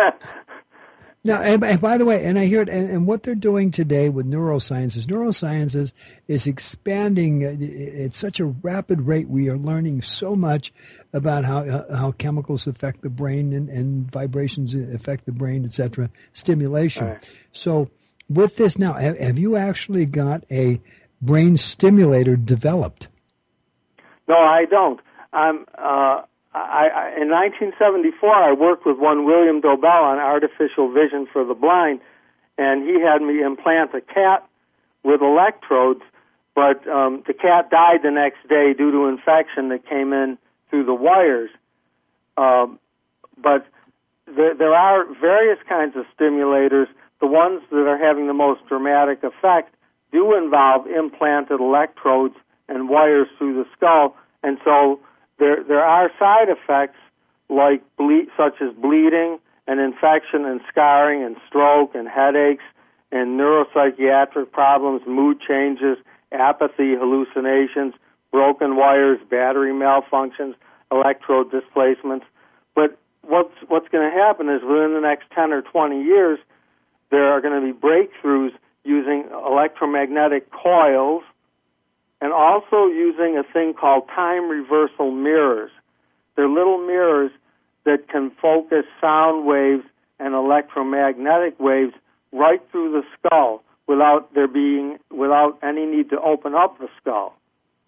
Now, and, and by the way, and I hear it, and, and what they're doing today with neuroscience is neuroscience is, is expanding at such a rapid rate. We are learning so much about how how chemicals affect the brain and, and vibrations affect the brain, et cetera, stimulation. Right. So with this now, have, have you actually got a brain stimulator developed? No, I don't. I'm... Uh, I, I, in nineteen seventy-four, I worked with one William Dobell on artificial vision for the blind, and he had me implant a cat with electrodes, but um, the cat died the next day due to infection that came in through the wires. Um, but there, there are various kinds of stimulators. The ones that are having the most dramatic effect do involve implanted electrodes and wires through the skull, and so There there are side effects like ble- such as bleeding and infection and scarring and stroke and headaches and neuropsychiatric problems, mood changes, apathy, hallucinations, broken wires, battery malfunctions, electrode displacements. But what's what's going to happen is within the next ten or twenty years, there are going to be breakthroughs using electromagnetic coils and also using a thing called time reversal mirrors. They're little mirrors that can focus sound waves and electromagnetic waves right through the skull without there being without any need to open up the skull.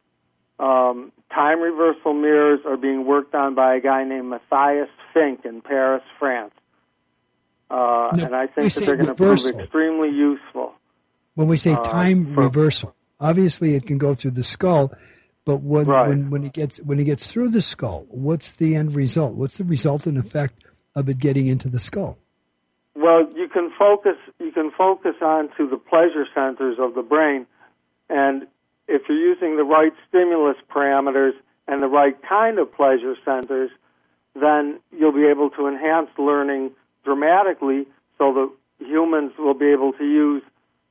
Um, time reversal mirrors are being worked on by a guy named Matthias Fink in Paris, France. Uh, now, and I think that they're going to prove extremely useful. When we say time uh, for, reversal, obviously it can go through the skull, but when, right. when when it gets when it gets through the skull, what's the end result? What's the resultant effect of it getting into the skull? Well, you can focus you can focus on to the pleasure centers of the brain, and if you're using the right stimulus parameters and the right kind of pleasure centers, then you'll be able to enhance learning dramatically so that humans will be able to use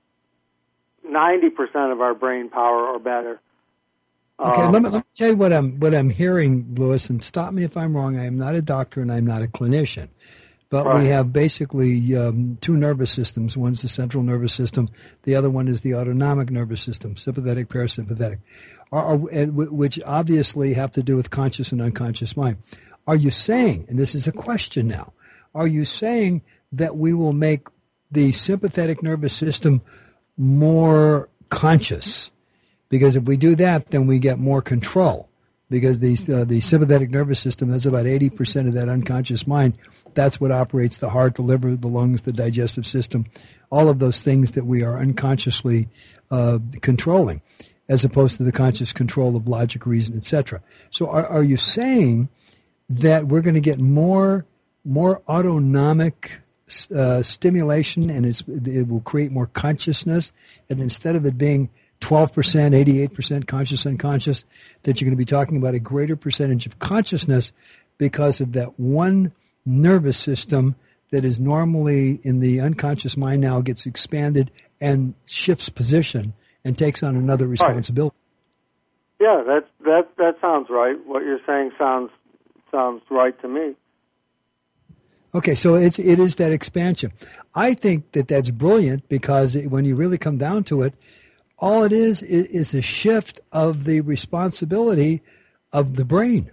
ninety percent of our brain power or better. Okay, um, let, me, let me tell you what I'm what I'm hearing, Louis, and stop me if I'm wrong. I am not a doctor and I'm not a clinician, but right. we have basically um, two nervous systems. One's the central nervous system. The other one is the autonomic nervous system, sympathetic, parasympathetic, are, are, which obviously have to do with conscious and unconscious mind. Are you saying, and this is a question now, are you saying that we will make the sympathetic nervous system more conscious? Because if we do that, then we get more control. because the uh, the sympathetic nervous system, that's about eighty percent of that unconscious mind. That's what operates the heart, the liver, the lungs, the digestive system, all of those things that we are unconsciously uh, controlling, as opposed to the conscious control of logic, reason, et cetera. So are, are you saying that we're going to get more more autonomic uh, stimulation, and it's, it will create more consciousness, and instead of it being twelve percent, eighty-eight percent conscious, unconscious, that you're going to be talking about a greater percentage of consciousness because of that one nervous system that is normally in the unconscious mind now gets expanded and shifts position and takes on another responsibility. Right. Yeah, that that that sounds right. What you're saying sounds sounds right to me. Okay, so it's it is that expansion. I think that that's brilliant because it, when you really come down to it, all it is, is is a shift of the responsibility of the brain.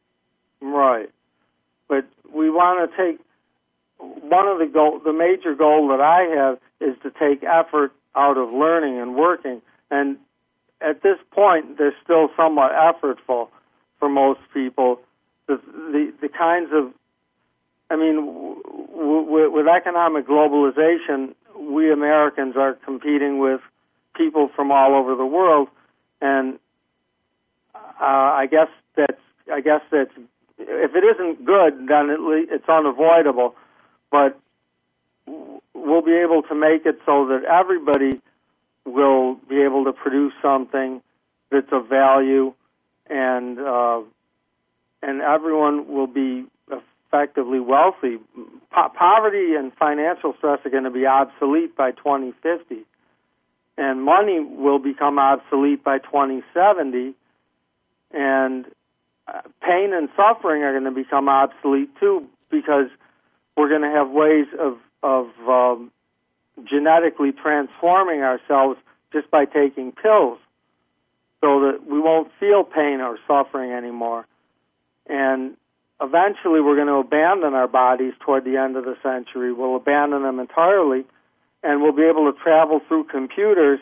Right, but we want to take one of the goal, the major goal that I have is to take effort out of learning and working, and at this point, they're still somewhat effortful for most people. The the, the kinds of, I mean, w- w- with economic globalization, we Americans are competing with people from all over the world, and uh, I guess that's I guess that's if it isn't good, then it le- it's unavoidable. But we'll be able to make it so that everybody will be able to produce something that's of value, and uh, and everyone will be effectively wealthy. Po- poverty and financial stress are going to be obsolete by twenty fifty, and money will become obsolete by twenty seventy, and uh, pain and suffering are going to become obsolete too, because we're going to have ways of of um, genetically transforming ourselves just by taking pills, so that we won't feel pain or suffering anymore. And eventually we're going to abandon our bodies toward the end of the century. We'll abandon them entirely, and we'll be able to travel through computers.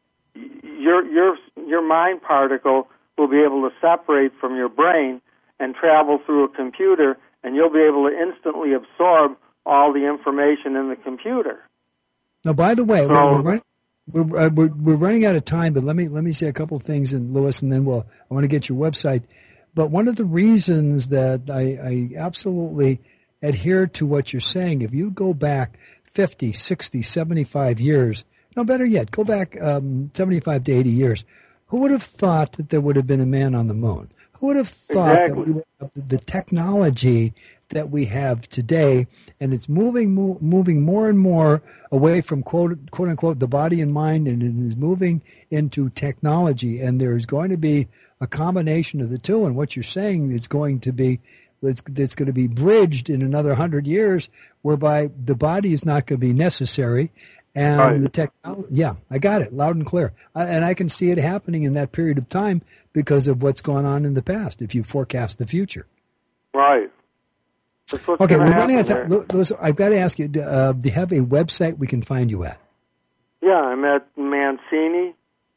Your your your mind particle will be able to separate from your brain and travel through a computer, and you'll be able to instantly absorb all the information in the computer. Now, by the way, so, we're, we're, running, we're, uh, we're, we're running out of time, but let me let me say a couple of things, and Louis, and then we'll I want to get your website. But one of the reasons that I, I absolutely adhere to what you're saying, if you go back fifty, sixty, seventy-five years, no, better yet, go back um, seventy-five to eighty years, who would have thought that there would have been a man on the moon? Who would have thought exactly. that we would have the technology that we have today, and it's moving mo- moving more and more away from quote, quote unquote the body and mind, and it is moving into technology, and there's going to be a combination of the two, and what you're saying is going to be it's, it's going to be bridged in another hundred years, whereby the body is not going to be necessary, and right. the technology. Yeah, I got it loud and clear, I, and I can see it happening in that period of time because of what's gone on in the past. If you forecast the future, right. Okay, we're running out of time. Louis, I've got to ask you, uh, do you have a website we can find you at? Yeah, I'm at Mancini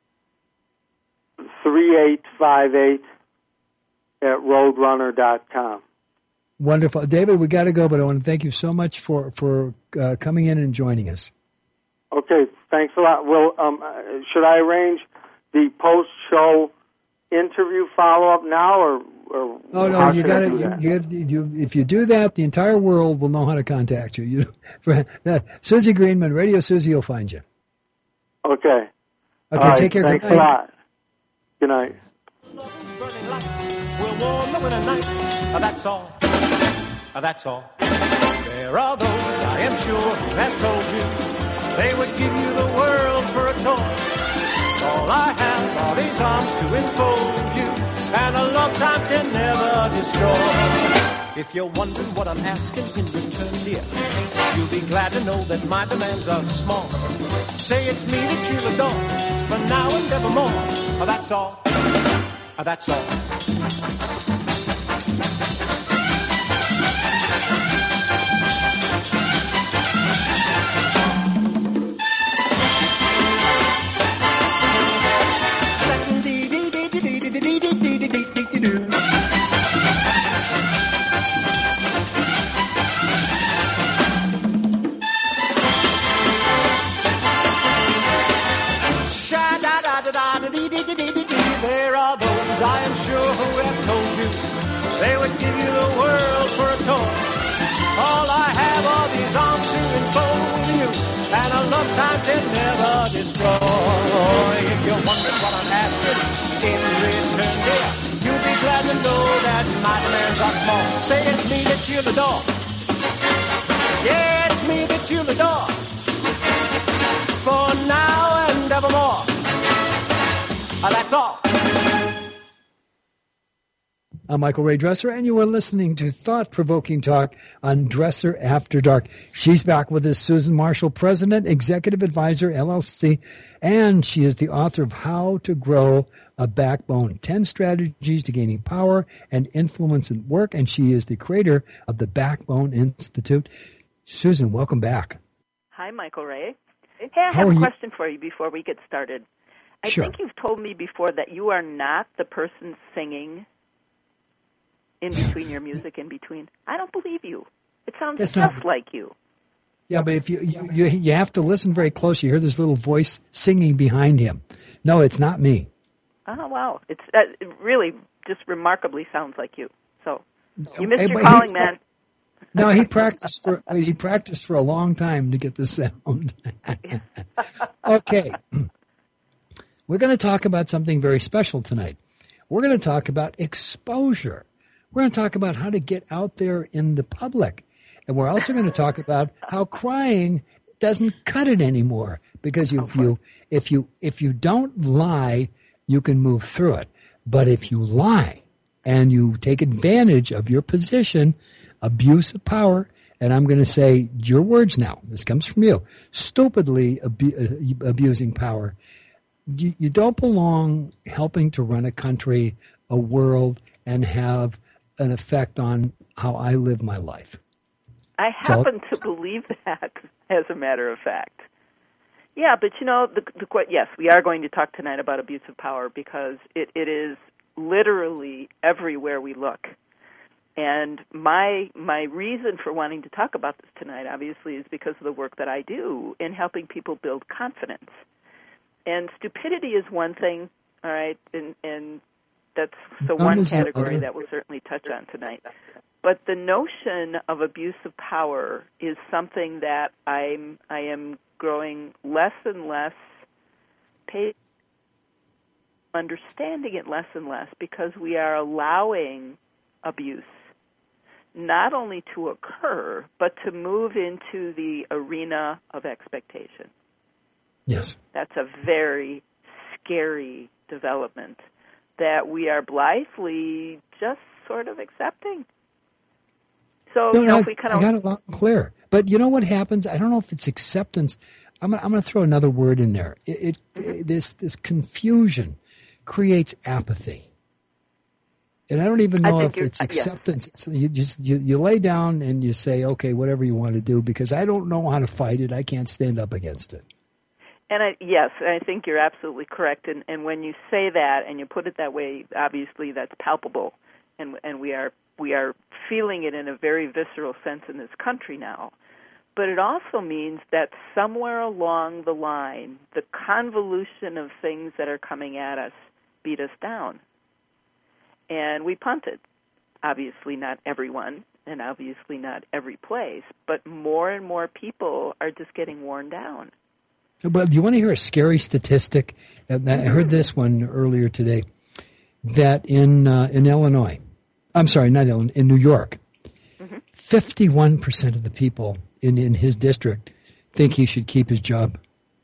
three eight five eight at roadrunner dot com. Wonderful. David, we got to go, but I want to thank you so much for, for uh, coming in and joining us. Okay, thanks a lot. Well, um, should I arrange the post-show interview follow-up now, or... Or oh no! You got to. You, you, you, if you do that, the entire world will know how to contact you. You, for, uh, Susie Greenman, Radio Susie, will find you. Okay. Okay. All take right, care. Thanks Good night. a lot. Good night. We'll warm up in a night. That's all. That's all. There are those, I am sure, who have told you they would give you the world for a toy. All I have are these arms to enfold you, and a love time can never destroy. If you're wondering what I'm asking in return, dear, you'll be glad to know that my demands are small. Say it's me that you'll adore, for now and evermore. That's all. That's all. Second dee dee dee dee dee dee dee dee dee dee dee dee. and a love time can never destroy. If you're wondering what I'm asking in return, dear, you'll be glad to know that my demands are small. Say it's me that you'll adore. Yeah, it's me that you'll adore. For now and evermore. Uh, that's all. I'm Michael Ray Dresser, and you are listening to Thought-Provoking Talk on Dresser After Dark. She's back with us, Susan Marshall, President, Executive Advisor, L L C, and she is the author of How to Grow a Backbone, ten Strategies to Gaining Power and Influence at Work, and she is the creator of the Backbone Institute. Susan, welcome back. Hi, Michael Ray. Hey, I How have a you? question for you before we get started. I Sure. think you've told me before that you are not the person singing in between your music in between. I don't believe you. It sounds That's just not- like you. Yeah, but if you, you you you have to listen very close, you hear this little voice singing behind him. No, it's not me. Oh, wow. It's uh, it really just remarkably sounds like you. So you missed Hey, your but calling, he- man. No, he practiced for he practiced for a long time to get the sound. Okay. We're going to talk about something very special tonight. We're going to talk about exposure. We're going to talk about how to get out there in the public. And we're also going to talk about how crying doesn't cut it anymore, because if you if you if you don't lie, you can move through it. But if you lie and you take advantage of your position, abuse of power, and I'm going to say your words now, this comes from you, stupidly abu- abusing power, you, you don't belong helping to run a country, a world, and have an effect on how I live my life. I So- happen to believe that, as a matter of fact. Yeah, but you know, the, the yes, we are going to talk tonight about abuse of power, because it, it is literally everywhere we look. And my my reason for wanting to talk about this tonight, obviously, is because of the work that I do in helping people build confidence. And stupidity is one thing, all right, and, and that's the Um, one is there category other- that we'll certainly touch on tonight. But the notion of abuse of power is something that I'm I am growing less and less paid, understanding it less and less, because we are allowing abuse not only to occur, but to move into the arena of expectation. Yes. That's a very scary development that we are blithely just sort of accepting. So, No, you know, I, if we kind I of... got it loud and clear. But you know what happens? I don't know if it's acceptance. I'm gonna, I'm going to throw another word in there. It, it, it this this confusion creates apathy. And I don't even I know think if you're- it's uh, yes. acceptance. It's, you just you, you lay down and you say, okay, whatever you want to do, because I don't know how to fight it. I can't stand up against it. And I, yes, I think you're absolutely correct. And, and when you say that and you put it that way, obviously that's palpable, and and we are we are feeling it in a very visceral sense in this country now. But it also means that somewhere along the line, the convolution of things that are coming at us beat us down, and we punted. Obviously, not everyone, and obviously not every place, but more and more people are just getting worn down. But do you want to hear a scary statistic? And I heard this one earlier today, that in uh, in Illinois, I'm sorry, not Illinois, in New York, Mm-hmm. fifty-one percent of the people in, in his district think he should keep his job.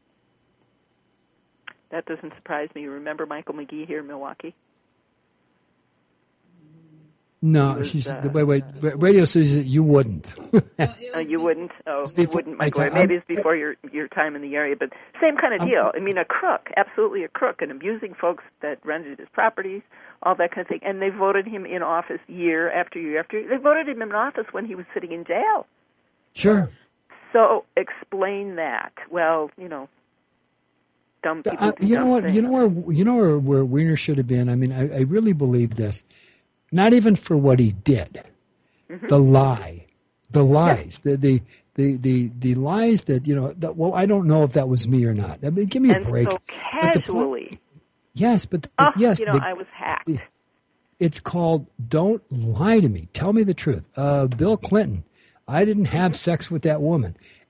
That doesn't surprise me. You remember Michael McGee here in Milwaukee? No, He was, she's uh, wait, wait. Radio says that you wouldn't. Oh, you wouldn't? Oh, It's you before wouldn't, my Michael. time. Maybe it's before your your time in the area, but same kind of I'm- deal. I mean, a crook, absolutely a crook, and abusing folks that rented his properties, all that kind of thing. And they voted him in office year after year after year. They voted him in office when he was sitting in jail. Sure. So explain that. Well, you know, dumb people Uh, do you know dumb what? things. You know where you know where, where Weiner should have been. I mean, I, I really believe this. Not even for what he did, Mm-hmm. the lie, the lies, the, the the the the lies that you know. That, well, I don't know if that was me or not. I mean, give me a and break. so But the point- casually, yes, but the, oh, yes, you know, the- I was hacked. it's called "Don't Lie to Me." Tell me the truth. Uh, Bill Clinton, I didn't have sex with that woman.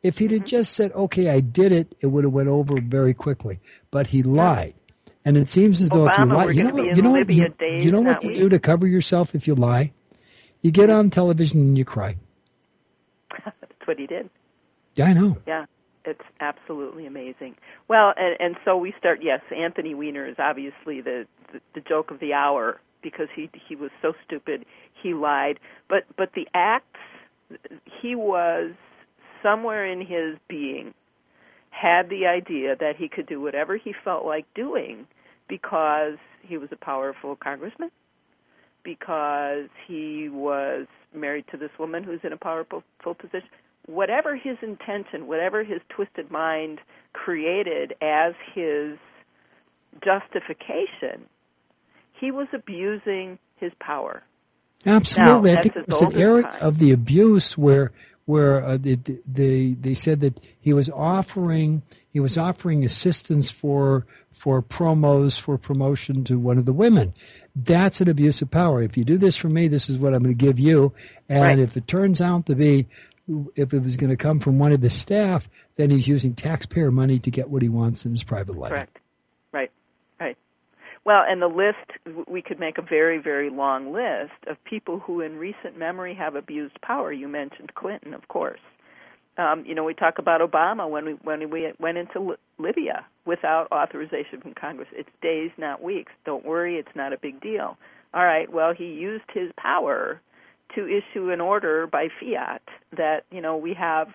If he'd have just said, okay, I did it, it would have went over very quickly. But he lied. And it seems as though Obama, if you lie, we're you know gonna be what, in you know what, Libya you, days, you know what not to weeks. do to cover yourself if you lie? You get on television and you cry. That's what he did. Yeah, I know. Yeah, it's absolutely amazing. Well, and, and so we start, yes, Anthony Weiner is obviously the, the, the joke of the hour because he he was so stupid, he lied. But but the acts, he was somewhere in his being, had the idea that he could do whatever he felt like doing because he was a powerful congressman, because he was married to this woman who's in a powerful position. Whatever his intention, whatever his twisted mind created as his justification, he was abusing his power. Absolutely. Now, I think his it's an oldest area time. of the abuse where where uh, they, they they said that he was offering he was offering assistance for for promos for promotion to one of the women. That's an abuse of power. If you do this for me, this is what I'm going to give you. And Right. if it turns out to be, if it was going to come from one of his staff, then he's using taxpayer money to get what he wants in his private life. Correct. Right. Right. Well, and the list, we could make a very, very long list of people who in recent memory have abused power. You mentioned Clinton, of course. Um, you know, we talk about Obama when we when we went into Libya without authorization from Congress. It's days, not weeks. Don't worry, it's not a big deal. All right, well, he used his power to issue an order by fiat that, you know, we have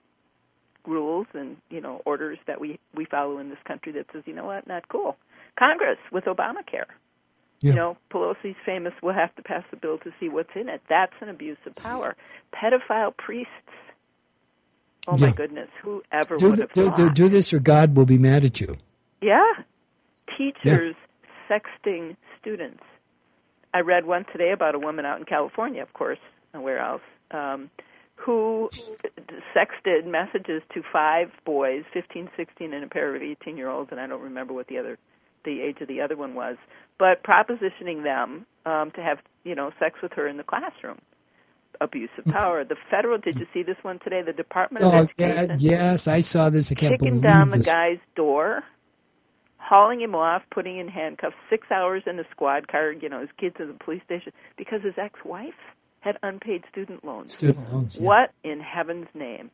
rules and, you know, orders that we, we follow in this country that says, you know what, not cool. Congress with Obamacare. Yeah. You know, Pelosi's famous, we'll have to pass the bill to see what's in it. That's an abuse of power. Pedophile priests. Oh, Yeah. my goodness, whoever Do, would th- have do, thought. do, do this or God will be mad at you. Yeah. Teachers sexting students. I read one today about a woman out in California, of course, nowhere else, um, who sexted messages to five boys, fifteen, sixteen, and a pair of eighteen-year-olds, and I don't remember what the other, the age of the other one was, but propositioning them um, to have, you know, sex with her in the classroom. Abuse of power. The federal, did you see this one today? The Department of Oh, Education. yeah, yes, I saw this. I can't Kicking believe down the this. guy's door, hauling him off, putting in handcuffs, six hours in a squad car, you know, his kids in the police station, because his ex-wife had unpaid student loans. Student loans. Yeah. What in heaven's name?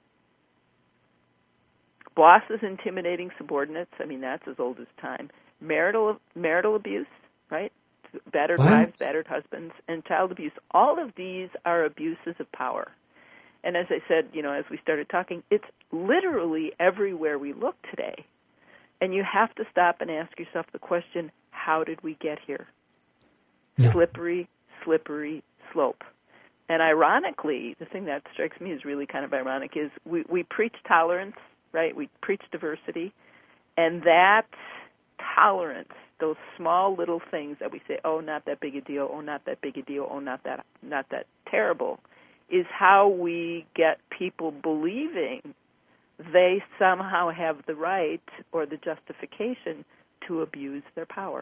Bosses intimidating subordinates, I mean, that's as old as time. Marital marital abuse, right? Battered Violence. wives, battered husbands, and child abuse. All of these are abuses of power. And as I said, you know, as we started talking, it's literally everywhere we look today. And you have to stop and ask yourself the question, how did we get here? Yeah. Slippery, slippery slope. And ironically, the thing that strikes me as really kind of ironic is we, we preach tolerance, right? We preach diversity. And that tolerance, those small little things that we say, oh, not that big a deal, oh, not that big a deal, oh, not that, not that terrible, is how we get people believing they somehow have the right or the justification to abuse their power.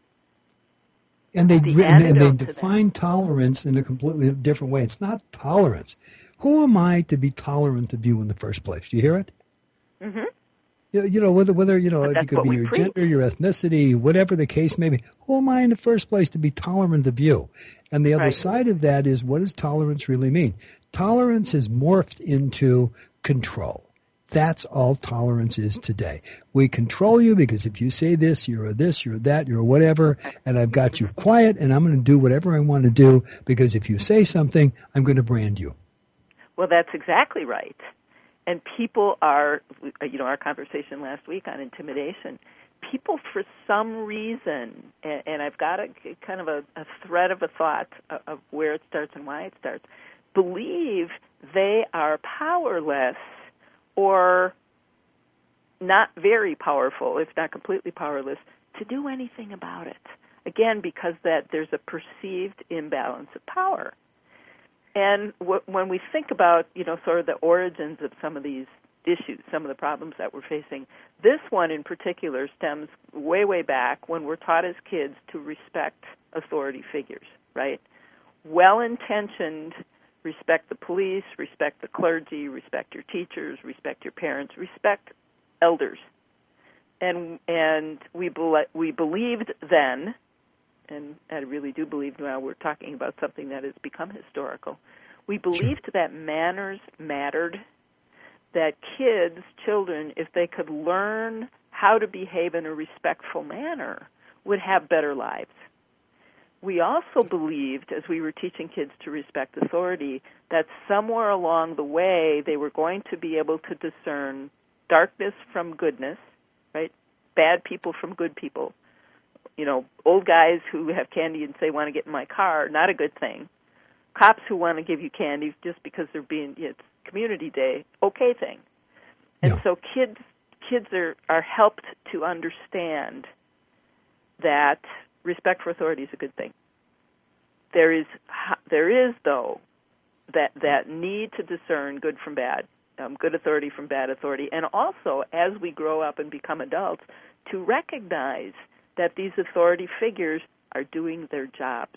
And they, The re- and they, and they antidote to define tolerance in a completely different way. It's not tolerance. Who am I to be tolerant of you in the first place? Do you hear it? Mm-hmm. You, you know, whether, whether you know, But if you that's could what be we your preach. gender, your ethnicity, whatever the case may be. Who am I in the first place to be tolerant of you? And the other Right. side of that is, what does tolerance really mean? Tolerance has morphed into control. That's all tolerance is today. We control you because if you say this, you're a this, you're a that, you're a whatever, and I've got you quiet, and I'm going to do whatever I want to do because if you say something, I'm going to brand you. Well, that's exactly right. And people are, you know, our conversation last week on intimidation, people for some reason, and, and I've got a kind of a, a thread of a thought of, of where it starts and why it starts, believe they are powerless or not very powerful, if not completely powerless, to do anything about it. Again, because that there's a perceived imbalance of power. And w- when we think about, you know, sort of the origins of some of these issues, some of the problems that we're facing, this one in particular stems way, way back when we're taught as kids to respect authority figures, right? Well-intentioned respect the police, respect the clergy, respect your teachers, respect your parents, respect elders. And and we be, we believed then, and I really do believe now we're talking about something that has become historical, we believed sure. that manners mattered, that kids, children, if they could learn how to behave in a respectful manner, would have better lives. We also believed, as we were teaching kids to respect authority, that somewhere along the way they were going to be able to discern darkness from goodness, right? Bad people from good people. You know, old guys who have candy and say, want to get in my car, not a good thing. Cops who want to give you candy just because they're being, it's community day, okay thing. And yeah. so kids kids are, are helped to understand that respect for authority is a good thing. There is, there is though, that, that need to discern good from bad, um, good authority from bad authority, and also, as we grow up and become adults, to recognize that these authority figures are doing their jobs.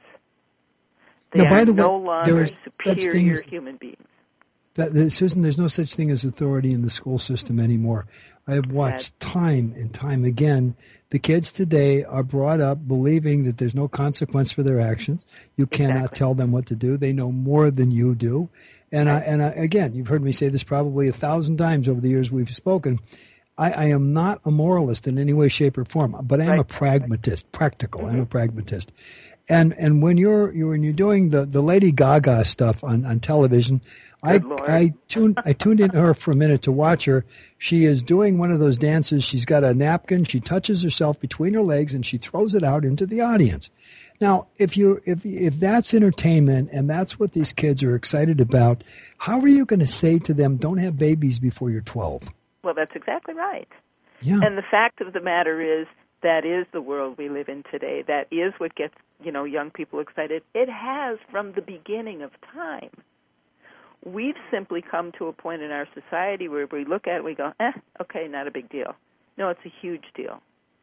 They now, by are the no way, longer superior human beings. That, that, Susan, there's no such thing as authority in the school system anymore. I have watched time and time again, the kids today are brought up believing that there's no consequence for their actions. You cannot exactly. tell them what to do. They know more than you do. And, right. I, and I, again, you've heard me say this probably a thousand times over the years we've spoken. I, I am not a moralist in any way, shape, or form, but I am right. a pragmatist, practical. Mm-hmm. I'm a pragmatist. And and when you're, you're when you're doing the, the Lady Gaga stuff on, on television, I I tuned I tuned into her for a minute to watch her. She is doing one of those dances. She's got a napkin. She touches herself between her legs and she throws it out into the audience. Now, if you if if that's entertainment and that's what these kids are excited about, how are you going to say to them, "Don't have babies before you're twelve"? Well, that's exactly right. Yeah. And the fact of the matter is, that is the world we live in today. That is what gets, you know, young people excited. It has from the beginning of time. We've simply come to a point in our society where we look at it and we go, eh, okay, not a big deal. No, it's a huge deal.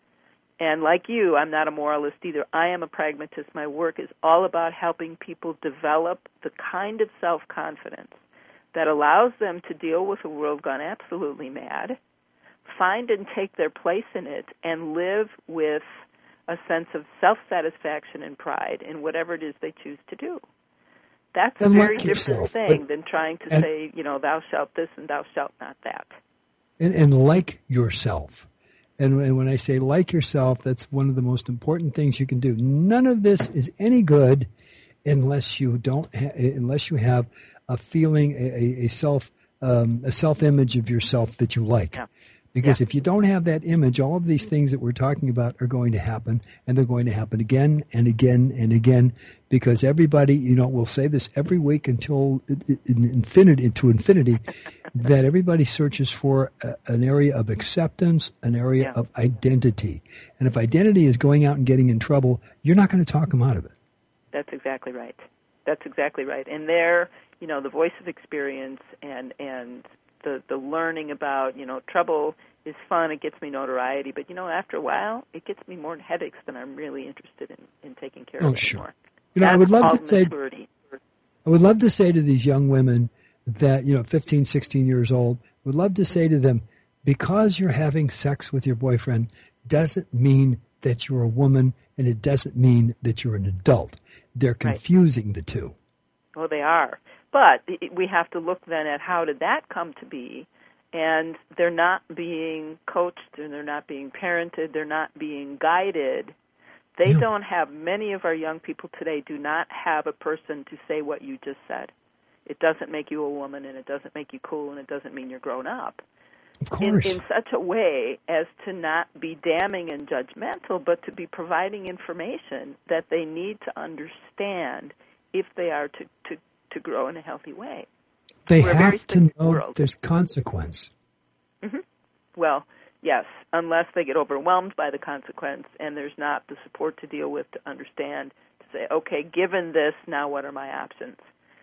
And like you, I'm not a moralist either. I am a pragmatist. My work is all about helping people develop the kind of self-confidence that allows them to deal with a world gone absolutely mad, find and take their place in it, and live with a sense of self-satisfaction and pride in whatever it is they choose to do. That's and a very like different yourself, thing but, than trying to and, say, you know, thou shalt this and thou shalt not that. And, and like yourself. And, and when I say like yourself, that's one of the most important things you can do. None of this is any good unless you don't, ha- unless you have a feeling, a, a self, um, a self-image of yourself that you like. Yeah. Because yeah. if you don't have that image, all of these things that we're talking about are going to happen, and they're going to happen again and again and again, because everybody, you know, will say this every week until infinity, to infinity, that everybody searches for a, an area of acceptance, an area yeah. of identity. And if identity is going out and getting in trouble, you're not going to talk them out of it. That's exactly right. That's exactly right. And there, you know, the voice of experience and, and the, the learning about, you know, trouble is fun, it gets me notoriety, but, you know, after a while, it gets me more headaches than I'm really interested in, in taking care oh, of sure. anymore. You know, That's I would love to maturity. say, I would love to say to these young women that, you know, fifteen, sixteen years old, would love to say to them, because you're having sex with your boyfriend doesn't mean that you're a woman, and it doesn't mean that you're an adult. They're confusing right. the two. Well, they are. But we have to look then at how did that come to be, and they're not being coached and they're not being parented, they're not being guided. They yeah. don't have, many of our young people today do not have a person to say what you just said. It doesn't make you a woman, and it doesn't make you cool, and it doesn't mean you're grown up. Of course. In, in such a way as to not be damning and judgmental, but to be providing information that they need to understand if they are to, to, to grow in a healthy way. They We're have to know world. there's consequence. Mm-hmm. Well, yes, unless they get overwhelmed by the consequence and there's not the support to deal with, to understand, to say, okay, given this, now what are my options?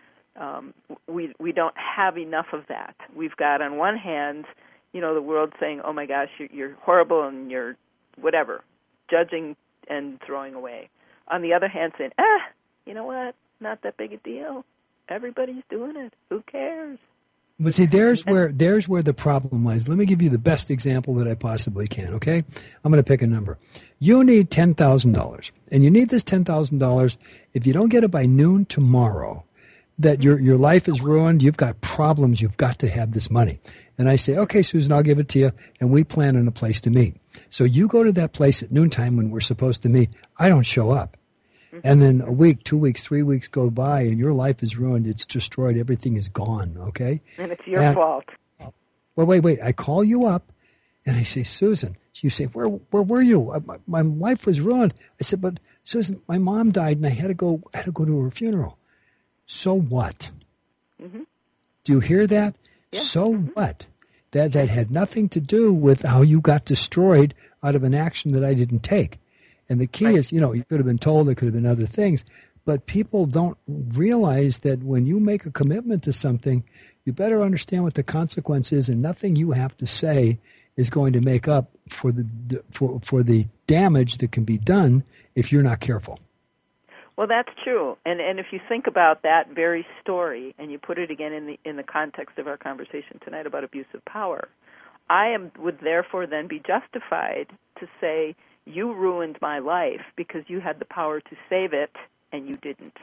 Um, we we don't have enough of that. We've got, on one hand, you know, the world saying, oh my gosh, you're, you're horrible and you're whatever, judging and throwing away. On the other hand, saying, ah, you know what, not that big a deal. Everybody's doing it. Who cares? But see, there's where there's where the problem lies. Let me give you the best example that I possibly can, okay? I'm going to pick a number. You need ten thousand dollars, and you need this ten thousand dollars. If you don't get it by noon tomorrow, that your your life is ruined, you've got problems, you've got to have this money. And I say, okay, Susan, I'll give it to you, and we plan on a place to meet. So you go to that place at noontime when we're supposed to meet. I don't show up. And then a week, two weeks, three weeks go by, and your life is ruined. It's destroyed. Everything is gone, okay? And it's your and, fault. Well, wait, wait. I call you up, and I say, Susan. You say, where where were you? My, my life was ruined. I said, but, Susan, my mom died, and I had to go I had to go to her funeral. So what? Mm-hmm. Do you hear that? Yeah. So what? That That had nothing to do with how you got destroyed out of an action that I didn't take. And the key right. is, you know, you could have been told, there could have been other things, but people don't realize that when you make a commitment to something, you better understand what the consequence is, and nothing you have to say is going to make up for the for for the damage that can be done if you're not careful. Well, that's true. And and if you think about that very story and you put it again in the in the context of our conversation tonight about abuse of power, I am would therefore then be justified to say, you ruined my life because you had the power to save it and you didn't.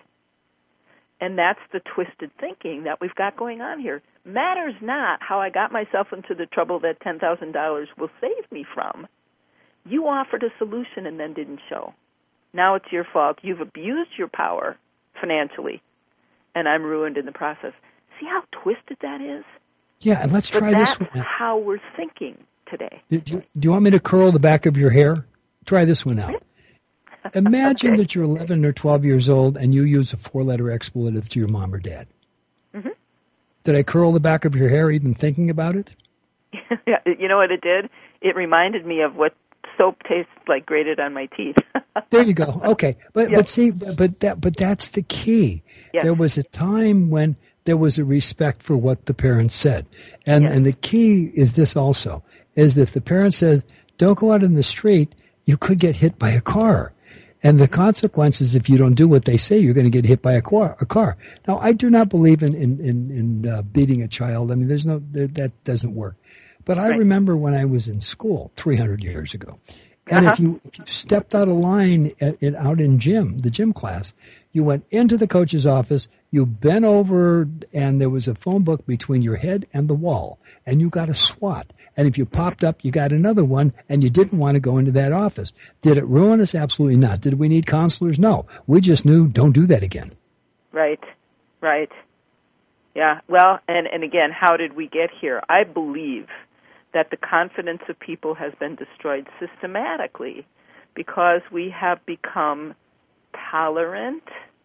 And that's the twisted thinking that we've got going on here. Matters not how I got myself into the trouble that ten thousand dollars will save me from. You offered a solution and then didn't show. Now it's your fault. You've abused your power financially, and I'm ruined in the process. See how twisted that is? Yeah, and let's try but this that's one. That's how we're thinking today. Do, do, do you want me to curl the back of your hair? Try this one out. Imagine okay. that you're eleven or twelve years old and you use a four-letter expletive to your mom or dad. Mm-hmm. Did I curl the back of your hair even thinking about it? Yeah, you know what it did? It reminded me of what soap tastes like grated on my teeth. There you go. Okay, but Yep. but see, but that but that's the key. Yes. There was a time when there was a respect for what the parents said, and Yes. and the key is this also: is that if the parent says, "Don't go out in the street," you could get hit by a car. And the consequences, if you don't do what they say, you're going to get hit by a car. A car. Now, I do not believe in in in, in uh, beating a child. I mean, there's no there, that doesn't work. But I Right. remember when I was in school three hundred years ago, and Uh-huh. if you if you stepped out of line at, at, out in gym, the gym class, you went into the coach's office, you bent over, and there was a phone book between your head and the wall, and you got a SWAT. And if you popped up, you got another one, and you didn't want to go into that office. Did it ruin us? Absolutely not. Did we need counselors? No. We just knew, don't do that again. Right, right. Yeah, well, and, and again, how did we get here? I believe that the confidence of people has been destroyed systematically because we have become tolerant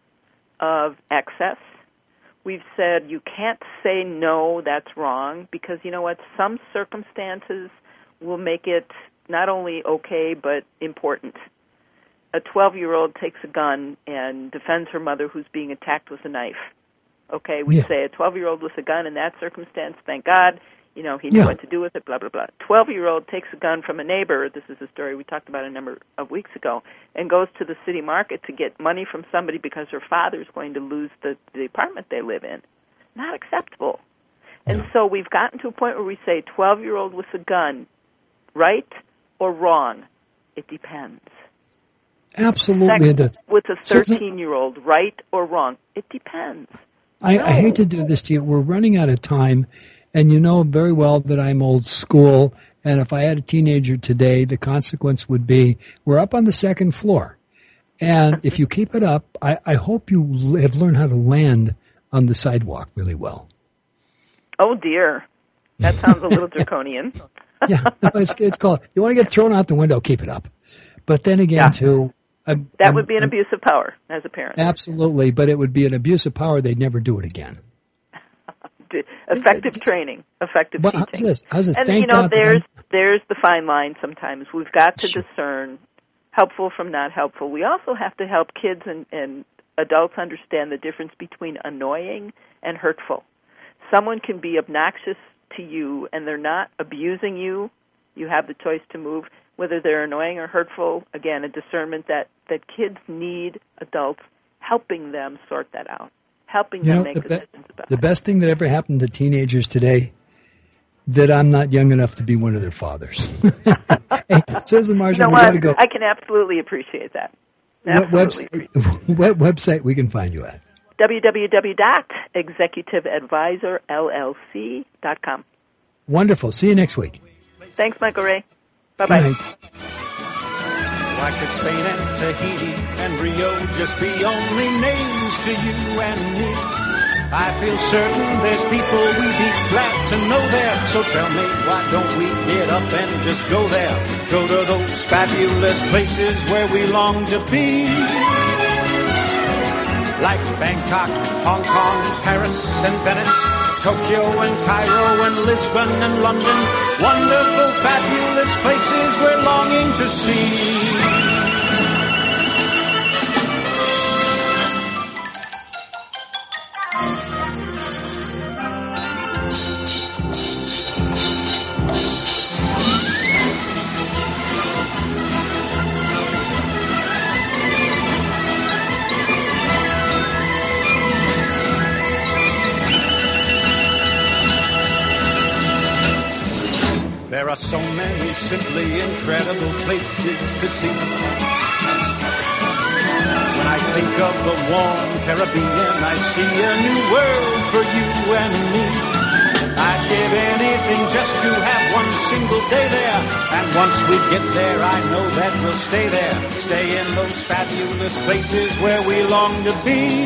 of excess. We've said you can't say no, that's wrong, because you know what? Some circumstances will make it not only okay, but important. A twelve-year-old takes a gun and defends her mother who's being attacked with a knife. Okay, we Yeah. say a twelve-year-old with a gun in that circumstance, thank God, you know, he knew Yeah. what to do with it, blah, blah, blah. twelve-year-old takes a gun from a neighbor, this is a story we talked about a number of weeks ago, and goes to the city market to get money from somebody because her father's going to lose the, the apartment they live in. Not acceptable. And No. so we've gotten to a point where we say twelve-year-old with a gun, right or wrong? It depends. Absolutely. Sex The- with a so it's not- thirteen-year-old, right or wrong? It depends. I, No. I hate to do this to you. We're running out of time, and you know very well that I'm old school, and if I had a teenager today, the consequence would be we're up on the second floor. And if you keep it up, I, I hope you l- have learned how to land on the sidewalk really well. Oh, dear. That sounds a little draconian. Yeah, no, it's, it's called, you want to get thrown out the window, keep it up. But then again, Yeah. too, I'm, That I'm- would be an I'm- abuse of power as a parent. Absolutely, but it would be an abuse of power. They'd never do it again. D- Effective training, effective Well, how's teaching. this? How's this? And, Thank you know, God that there's I'm- there's the fine line sometimes. We've got to Sure. discern helpful from not helpful. We also have to help kids and, and adults understand the difference between annoying and hurtful. Someone can be obnoxious to you and they're not abusing you. You have the choice to move. Whether they're annoying or hurtful, again, a discernment that, that kids need adults helping them sort that out, helping You them know, make the, be- decisions about the it. best thing that ever happened to teenagers today, that I'm not young enough to be one of their fathers. Hey, Susan Marshall, You know we what? got to go. I can absolutely appreciate that. What Absolutely. website, what website we can find you at? w w w dot executive advisor l l c dot com. Wonderful. See you next week. Thanks, Michael Ray. Good Bye-bye. night. Why should Spain and Tahiti and Rio just be only names to you and me? I feel certain there's people we'd be glad to know there. So tell me, why don't we get up and just go there? Go to those fabulous places where we long to be. Like Bangkok, Hong Kong, Paris and Venice, Tokyo and Cairo and Lisbon and London. Wonderful, fabulous places we're longing to see. There are so many simply incredible places to see. When I think of the warm Caribbean, I see a new world for you and me. I'd give anything just to have one single day there. And once we get there, I know that we'll stay there. Stay in those fabulous places where we long to be.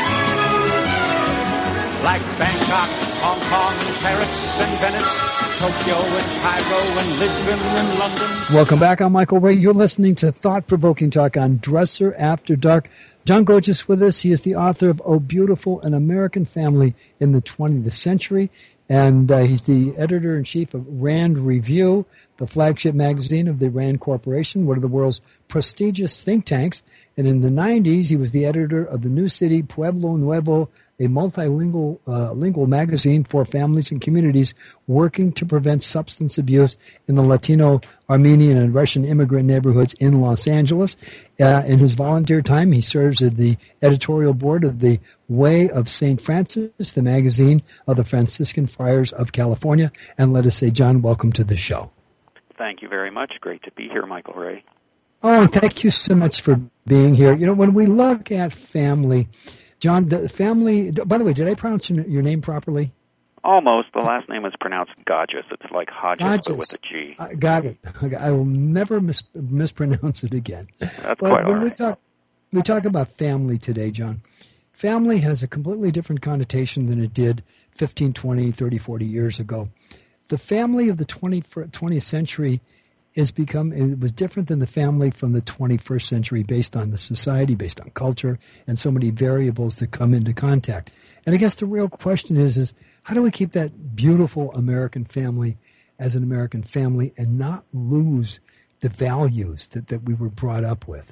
Like Bangkok, Hong Kong, Paris and Venice, Tokyo and Cairo and Lisbon and London. Welcome back. I'm Michael Ray. You're listening to Thought-Provoking Talk on Dresser After Dark. John Goetz is with us. He is the author of Oh Beautiful, An American Family in the twentieth Century. And uh, he's the editor-in-chief of Rand Review, the flagship magazine of the Rand Corporation, one of the world's prestigious think tanks. And in the nineties, he was the editor of the New City Pueblo Nuevo, a multilingual uh, lingual magazine for families and communities working to prevent substance abuse in the Latino, Armenian, and Russian immigrant neighborhoods in Los Angeles. Uh, in his volunteer time, he serves as the editorial board of the Way of Saint Francis, the magazine of the Franciscan Friars of California. And let us say, John, welcome to the show. Thank you very much. Great to be here, Michael Ray. Oh, and thank you so much for being here. You know, when we look at family, John, the family, by the way, did I pronounce your name properly? Almost. The last name is pronounced Godges. It's like Hodges, Hodges. but with a G. I got it. I will never mis- mispronounce it again. That's but quite when all we right. talk, we talk about family today, John. Family has a completely different connotation than it did fifteen, twenty, thirty, forty years ago. The family of the twentieth century is become it was different than the family from the twenty-first century based on the society, based on culture, and so many variables that come into contact. And I guess the real question is, is how do we keep that beautiful American family as an American family and not lose the values that, that we were brought up with?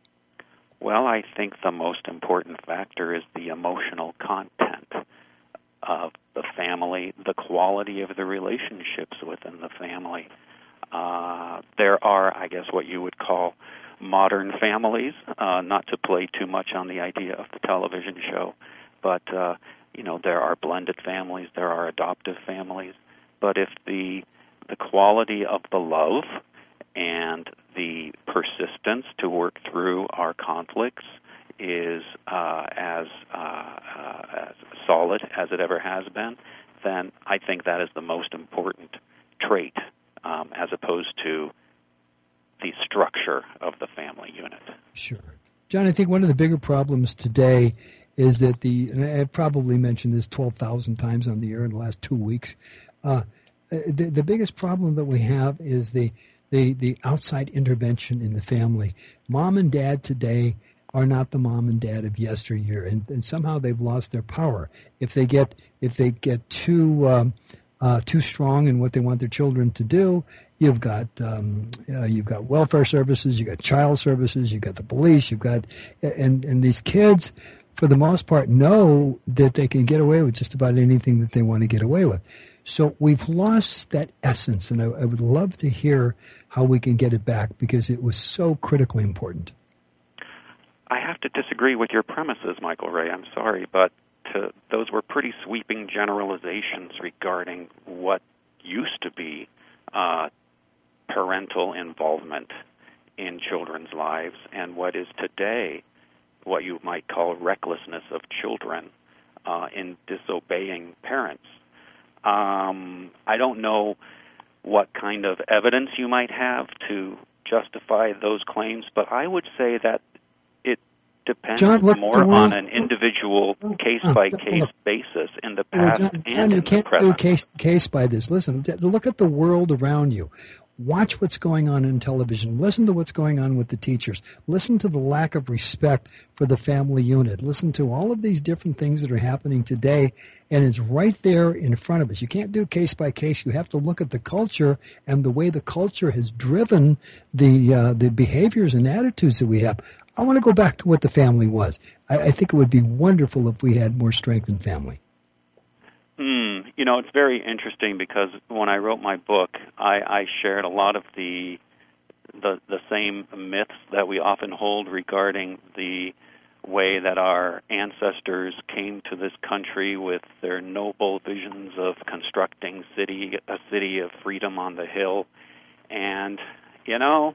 Well, I think the most important factor is the emotional content of the family, the quality of the relationships within the family. Uh, there are, I guess, what you would call modern families, uh, not to play too much on the idea of the television show, but, uh, you know, there are blended families, there are adoptive families. But if the the quality of the love and the persistence to work through our conflicts is uh, as, uh, uh, as solid as it ever has been, then I think that is the most important trait, um, as opposed to the structure of the family unit. Sure. John, I think one of the bigger problems today is that the, and I've probably mentioned this twelve thousand times on the air in the last two weeks, uh, the, the biggest problem that we have is the, the, the outside intervention in the family. Mom and dad today are not the mom and dad of yesteryear, and, and somehow they've lost their power. If they get if they get too um, uh, too strong in what they want their children to do, you've got um, uh, you've got welfare services, you've got child services, you've got the police, you've got and and these kids, for the most part, know that they can get away with just about anything that they want to get away with. So we've lost that essence, and I, I would love to hear how we can get it back because it was so critically important. I have to disagree with your premises, Michael Ray. I'm sorry, but to, those were pretty sweeping generalizations regarding what used to be uh, parental involvement in children's lives and what is today what you might call recklessness of children uh, in disobeying parents. Um, I don't know what kind of evidence you might have to justify those claims, but I would say that it depends John, look, more world, on an individual case-by-case basis in the past well, John, and John, you in can't the present. do case, case by this. Listen, look at the world around you. Watch what's going on in television. Listen to what's going on with the teachers. Listen to the lack of respect for the family unit. Listen to all of these different things that are happening today, and it's right there in front of us. You can't do case by case. You have to look at the culture and the way the culture has driven the uh, the behaviors and attitudes that we have. I want to go back to what the family was. I, I think it would be wonderful if we had more strength in family. Hmm. You know, it's very interesting because when I wrote my book, I, I shared a lot of the, the the same myths that we often hold regarding the way that our ancestors came to this country with their noble visions of constructing city a city of freedom on the hill. And, you know,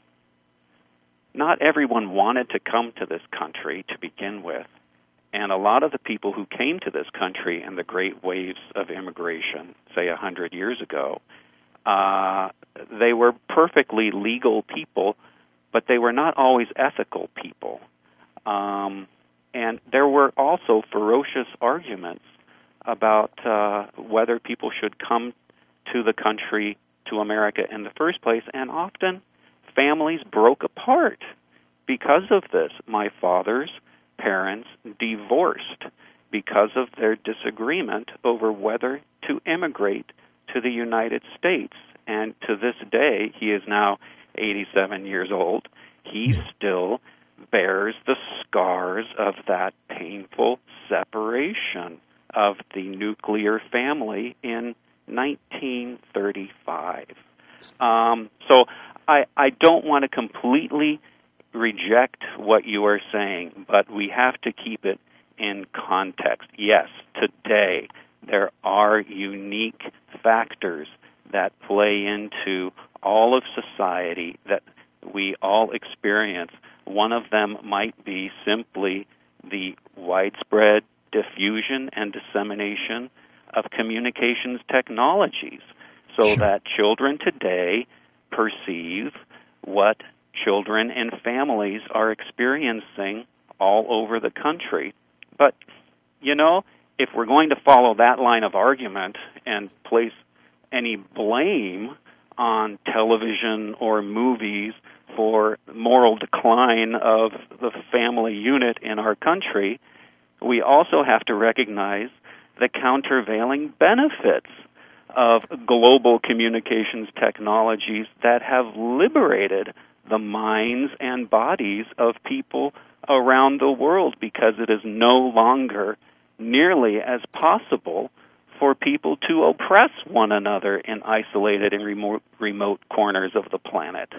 not everyone wanted to come to this country to begin with. And a lot of the people who came to this country in the great waves of immigration, say a hundred years ago, uh, they were perfectly legal people, but they were not always ethical people. Um, and there were also ferocious arguments about uh, whether people should come to the country, to America in the first place, and often families broke apart because of this. My father's parents divorced because of their disagreement over whether to immigrate to the United States. And to this day, he is now eighty-seven years old. He still bears the scars of that painful separation of the nuclear family in nineteen thirty-five. Um, so I, I don't want to completely reject what you are saying, but we have to keep it in context. Yes, today there are unique factors that play into all of society that we all experience. One of them might be simply the widespread diffusion and dissemination of communications technologies, so Sure. that children today perceive what children and families are experiencing all over the country. But, you know, if we're going to follow that line of argument and place any blame on television or movies for moral decline of the family unit in our country, we also have to recognize the countervailing benefits of global communications technologies that have liberated the minds and bodies of people around the world, because it is no longer nearly as possible for people to oppress one another in isolated and remote, remote corners of the planet.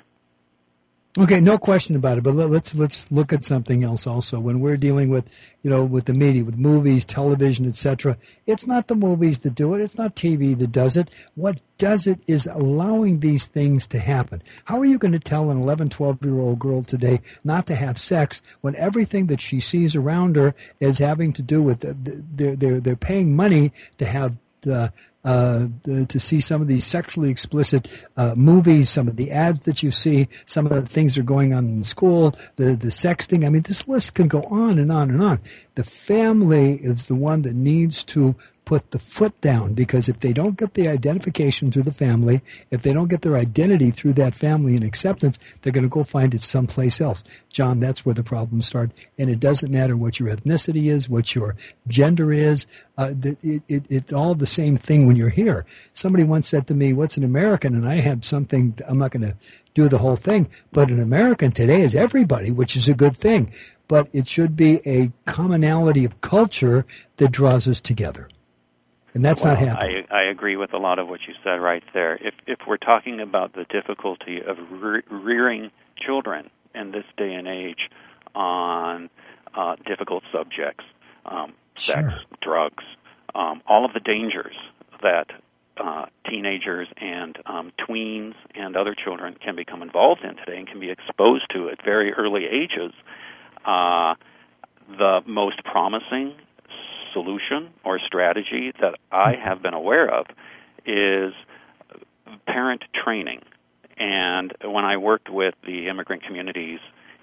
Okay, no question about it. But let's let's look at something else also. When we're dealing with, you know, with the media, with movies, television, et cetera, it's not the movies that do it. It's not T V that does it. What does it is allowing these things to happen. How are you going to tell an eleven, twelve-year-old girl today not to have sex when everything that she sees around her is having to do with the, the, they're they're they're paying money to have the Uh, the, to see some of these sexually explicit uh, movies, some of the ads that you see, some of the things that are going on in school, the, the sexting. I mean, this list can go on and on and on. The family is the one that needs to put the foot down, because if they don't get the identification through the family, if they don't get their identity through that family and acceptance, they're going to go find it someplace else. John, that's where the problems start. And it doesn't matter what your ethnicity is, what your gender is. Uh, it, it, it's all the same thing when you're here. Somebody once said to me, what's an American? And I had something, I'm not going to do the whole thing, but an American today is everybody, which is a good thing. But it should be a commonality of culture that draws us together. And that's well, not happening. I, I agree with a lot of what you said right there. If if we're talking about the difficulty of re- rearing children in this day and age on uh, difficult subjects, um, sex, Sure. drugs, um, all of the dangers that uh, teenagers and um, tweens and other children can become involved in today and can be exposed to at very early ages. Uh, the most promising solution or strategy that I have been aware of is parent training. And when I worked with the immigrant communities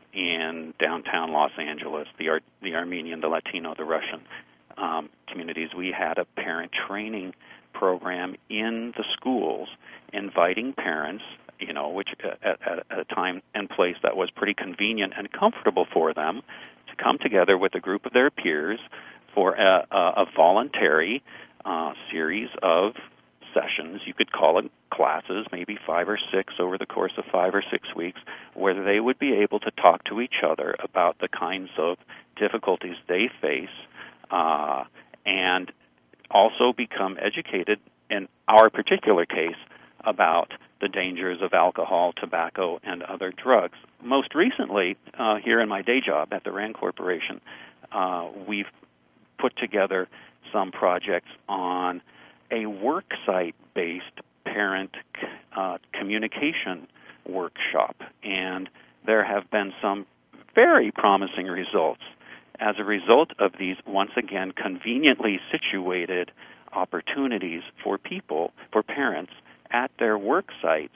in downtown Los Angeles, the Ar- the Armenian, the Latino, the Russian um, communities, we had a parent training program in the schools, inviting parents, you know, which at, at, at a time and place that was pretty convenient and comfortable for them, to come together with a group of their peers for a, a, a voluntary uh, series of sessions. You could call it classes, maybe five or six over the course of five or six weeks, where they would be able to talk to each other about the kinds of difficulties they face uh, and also become educated, in our particular case, about the dangers of alcohol, tobacco, and other drugs. Most recently, uh, here in my day job at the RAND Corporation, uh, we've put together some projects on a work site-based parent uh, communication workshop, and there have been some very promising results as a result of these, once again, conveniently situated opportunities for people, for parents, at their work sites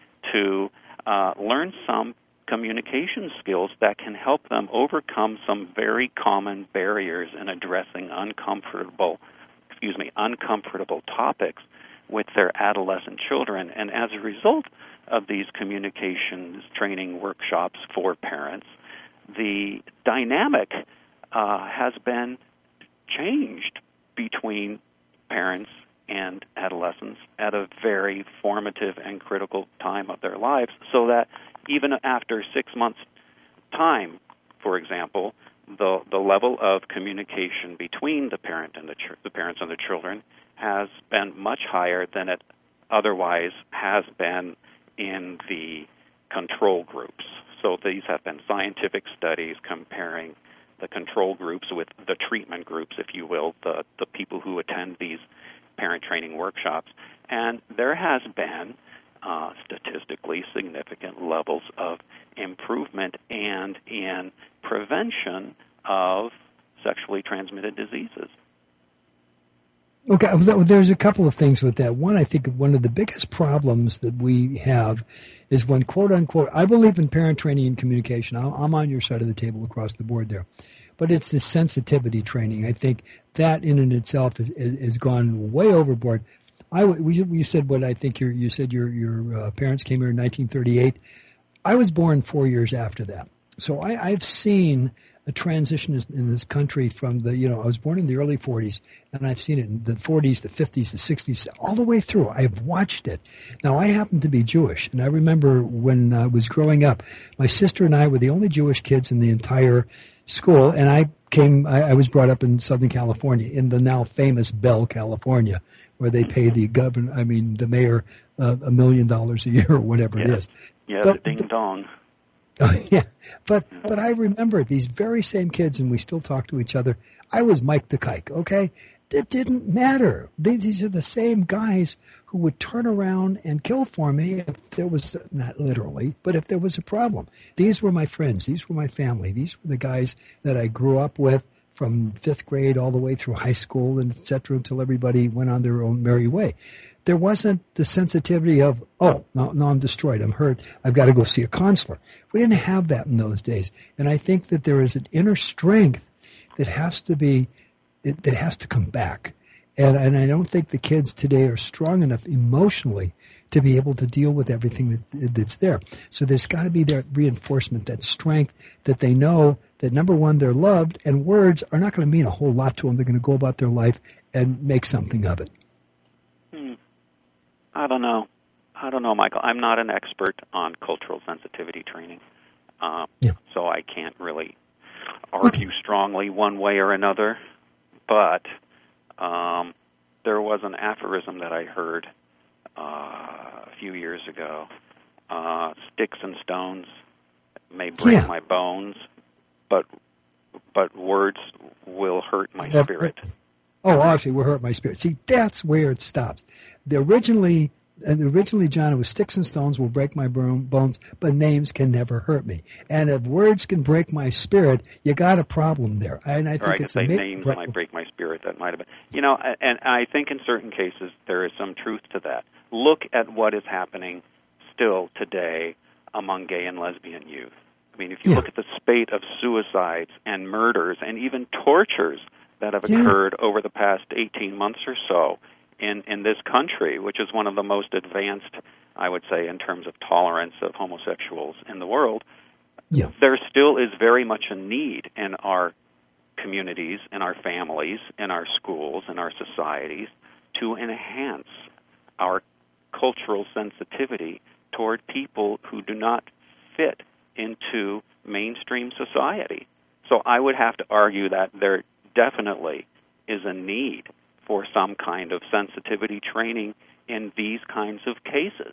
to uh, learn some communication skills that can help them overcome some very common barriers in addressing uncomfortable, excuse me, uncomfortable topics with their adolescent children. And as a result of these communications training workshops for parents, the dynamic uh, has been changed between parents and adolescents at a very formative and critical time of their lives, so that even after six months' time, for example, the the level of communication between the parent and the ch- the parents and the children has been much higher than it otherwise has been in the control groups. So these have been scientific studies comparing the control groups with the treatment groups, if you will, the the people who attend these parent training workshops, and there has been uh, statistically significant levels of improvement and in prevention of sexually transmitted diseases. Okay, there's a couple of things with that. One, I think one of the biggest problems that we have is when, quote unquote, I believe in parent training and communication. I'm on your side of the table across the board there. But it's the sensitivity training. I think that in and itself has, has gone way overboard. I, we, we said what I think your, you said your, your uh, parents came here in nineteen thirty-eight. I was born four years after that. So I, I've seen a transition in this country from the, you know, I was born in the early forties, and I've seen it in the forties, the fifties, the sixties, all the way through. I've watched it. Now, I happen to be Jewish, and I remember when I was growing up, my sister and I were the only Jewish kids in the entire school, and I came, I, I was brought up in Southern California, in the now famous Bell, California, where they pay the governor, I mean, the mayor uh, a million dollars a year or whatever yeah. it is. Yeah, but, the ding dong. Uh, yeah, but but I remember these very same kids, and we still talk to each other. I was Mike the Kike, okay? It didn't matter. These are the same guys who would turn around and kill for me if there was, not literally, but if there was a problem. These were my friends. These were my family. These were the guys that I grew up with from fifth grade all the way through high school and et cetera until everybody went on their own merry way. There wasn't the sensitivity of, oh, no, no, I'm destroyed, I'm hurt, I've got to go see a counselor. We didn't have that in those days. And I think that there is an inner strength that has to be, it, that has to come back. And, and I don't think the kids today are strong enough emotionally to be able to deal with everything that, that's there. So there's got to be that reinforcement, that strength, that they know that, number one, they're loved, and words are not going to mean a whole lot to them. They're going to go about their life and make something of it. Hmm. I don't know. I don't know, Michael. I'm not an expert on cultural sensitivity training, uh, yeah. so I can't really argue okay. strongly one way or another. But um, there was an aphorism that I heard uh, a few years ago. Uh, Sticks and stones may break yeah. my bones, but but words will hurt my That- spirit. Oh, obviously, will hurt my spirit. See, that's where it stops. The originally, and originally, John, it was sticks and stones will break my bones, but names can never hurt me. And if words can break my spirit, you got a problem there. And I think Or I could it's say a ma- names might break my spirit. That might have been, you know, and and I think in certain cases there is some truth to that. Look at what is happening still today among gay and lesbian youth. I mean, if you Yeah. look at the spate of suicides and murders and even tortures that have Yeah. occurred over the past eighteen months or so in, in this country, which is one of the most advanced, I would say, in terms of tolerance of homosexuals in the world, Yeah. there still is very much a need in our communities, in our families, in our schools, in our societies to enhance our cultural sensitivity toward people who do not fit into mainstream society. So I would have to argue that there definitely is a need for some kind of sensitivity training in these kinds of cases.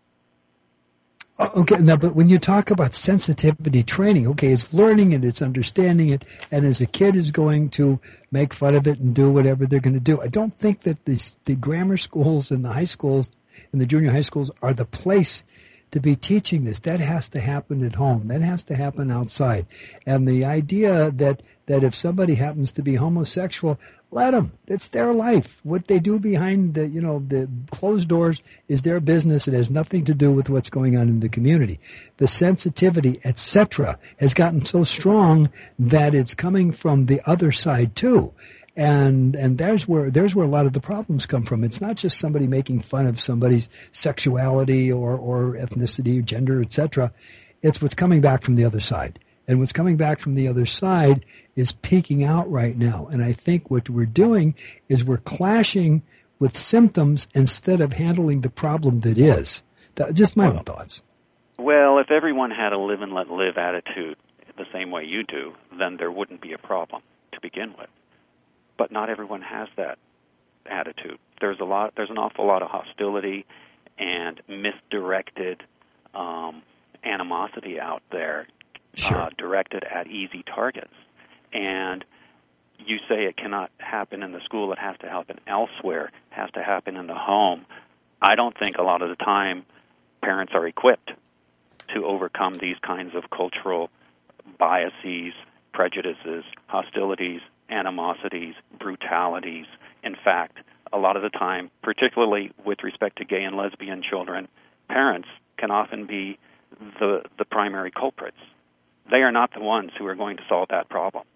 Oh, okay, now, but when you talk about sensitivity training, okay, it's learning it, it's understanding it, and as a kid is going to make fun of it and do whatever they're going to do. I don't think that the, the grammar schools and the high schools and the junior high schools are the place to be teaching this. That has to happen at home. That has to happen outside. And the idea that, that if somebody happens to be homosexual, let them. It's their life. What they do behind the, you know, the closed doors is their business. It has nothing to do with what's going on in the community. The sensitivity, et cetera, has gotten so strong that it's coming from the other side too. And and there's where there's where a lot of the problems come from. It's not just somebody making fun of somebody's sexuality or, or ethnicity or gender, et cetera. It's what's coming back from the other side. And what's coming back from the other side is peaking out right now. And I think what we're doing is we're clashing with symptoms instead of handling the problem that is. That, just my own thoughts. Well, if everyone had a live and let live attitude the same way you do, then there wouldn't be a problem to begin with. But not everyone has that attitude. There's a lot. There's an awful lot of hostility and misdirected um, animosity out there, Sure. uh, directed at easy targets. And you say it cannot happen in the school; it has to happen elsewhere. It has to happen in the home. I don't think a lot of the time parents are equipped to overcome these kinds of cultural biases, prejudices, hostilities, animosities, brutalities. In fact, a lot of the time, particularly with respect to gay and lesbian children, parents can often be the the primary culprits. They are not the ones who are going to solve that problem.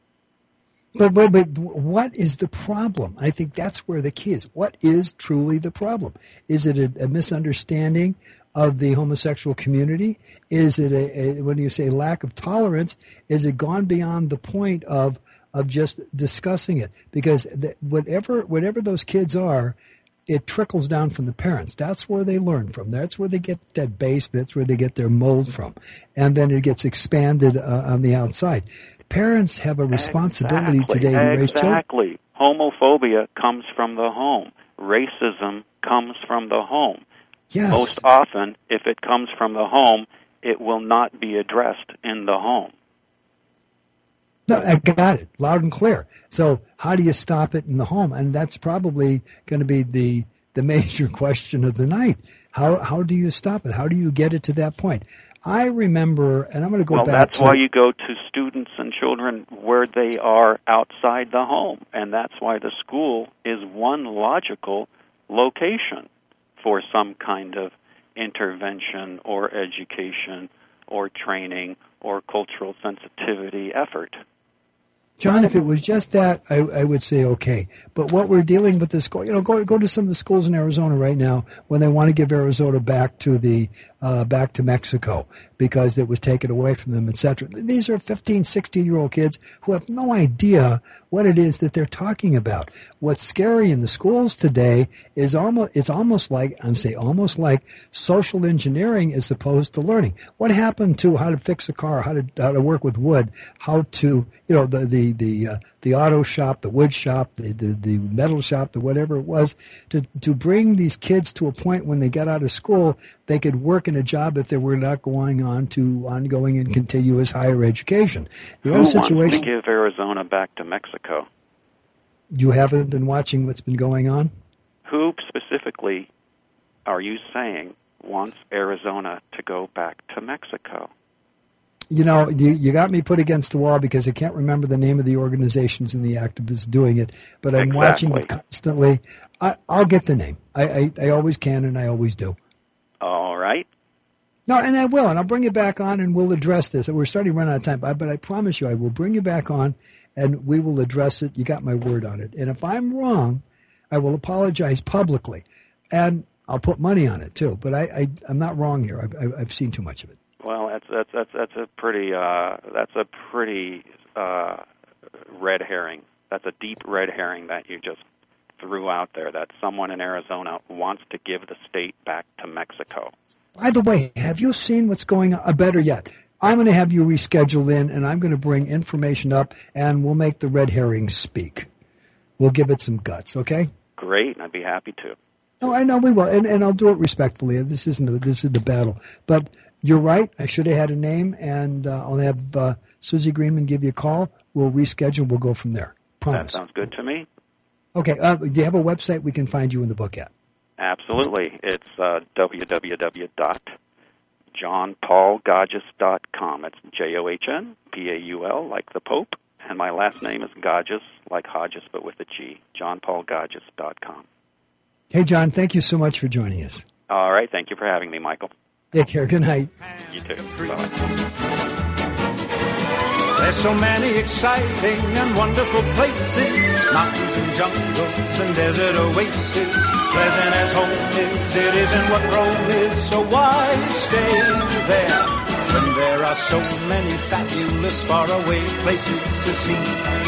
But, but, but what is the problem? I think that's where the key is. What is truly the problem? Is it a, a misunderstanding of the homosexual community? Is it a, a, when you say lack of tolerance, is it gone beyond the point of of just discussing it? Because the, whatever whatever those kids are, it trickles down from the parents. That's where they learn from. That's where they get that base. That's where they get their mold from. And then it gets expanded uh, on the outside. Parents have a responsibility exactly, today to raise children. Exactly. Homophobia comes from the home. Racism comes from the home. Yes. Most often, if it comes from the home, it will not be addressed in the home. No, I got it, loud and clear. So how do you stop it in the home? And that's probably going to be the, the major question of the night. How how do you stop it? How do you get it to that point? I remember, and I'm going to go well, back that's to... why you go to students and children where they are outside the home, and that's why the school is one logical location for some kind of intervention or education or training or cultural sensitivity effort. John, if it was just that, I, I would say okay. But what we're dealing with this, you know, go go to some of the schools in Arizona right now when they want to give Arizona back to the uh, back to Mexico because it was taken away from them, et cetera. These are fifteen, sixteen-year-old kids who have no idea what it is that they're talking about. What's scary in the schools today is almost it's almost like I'm saying almost like social engineering as opposed to learning. What happened to how to fix a car, how to how to work with wood, how to you know the the the the uh, the auto shop, the wood shop, the, the the metal shop, the whatever it was, to to bring these kids to a point when they got out of school, they could work in a job if they were not going on to ongoing and continuous higher education. You Who got a situation. wants to give Arizona back to Mexico? You haven't been watching what's been going on? Who specifically are you saying wants Arizona to go back to Mexico? You know, you, you got me put against the wall because I can't remember the name of the organizations and the activists doing it, but I'm exactly. watching it constantly. I, I'll get the name. I, I, I always can, and I always do. All right. No, and I will, and I'll bring you back on, and we'll address this. We're starting to run out of time, but I promise you I will bring you back on, and we will address it. You got my word on it. And if I'm wrong, I will apologize publicly, and I'll put money on it, too. But I, I, I'm not wrong here. I've, I've seen too much of it. Well, that's that's that's that's a pretty uh, that's a pretty uh, red herring. That's a deep red herring that you just threw out there. That someone in Arizona wants to give the state back to Mexico. By the way, have you seen what's going on? Uh, better yet, I'm going to have you rescheduled in, and I'm going to bring information up, and we'll make the red herring speak. We'll give it some guts, okay? Great, I'd be happy to. No, I know we will, and, and I'll do it respectfully. This isn't the, this is the battle, but. You're right. I should have had a name, and uh, I'll have uh, Susie Greenman give you a call. We'll reschedule. We'll go from there. Promise. That sounds good to me. Okay. Uh, do you have a website we can find you in the book at? Absolutely. It's uh, w w w dot john paul godges dot com. It's J O H N P A U L, like the Pope, and my last name is Godges, like Hodges, but with a G, john paul godges dot com. Hey, John, thank you so much for joining us. All right. Thank you for having me, Michael. Take care. Good night. You too. Bye-bye. There's so many exciting and wonderful places, mountains and jungles and desert oases. Pleasant as home is, it isn't what Rome is, so why stay there when there are so many fabulous faraway places to see?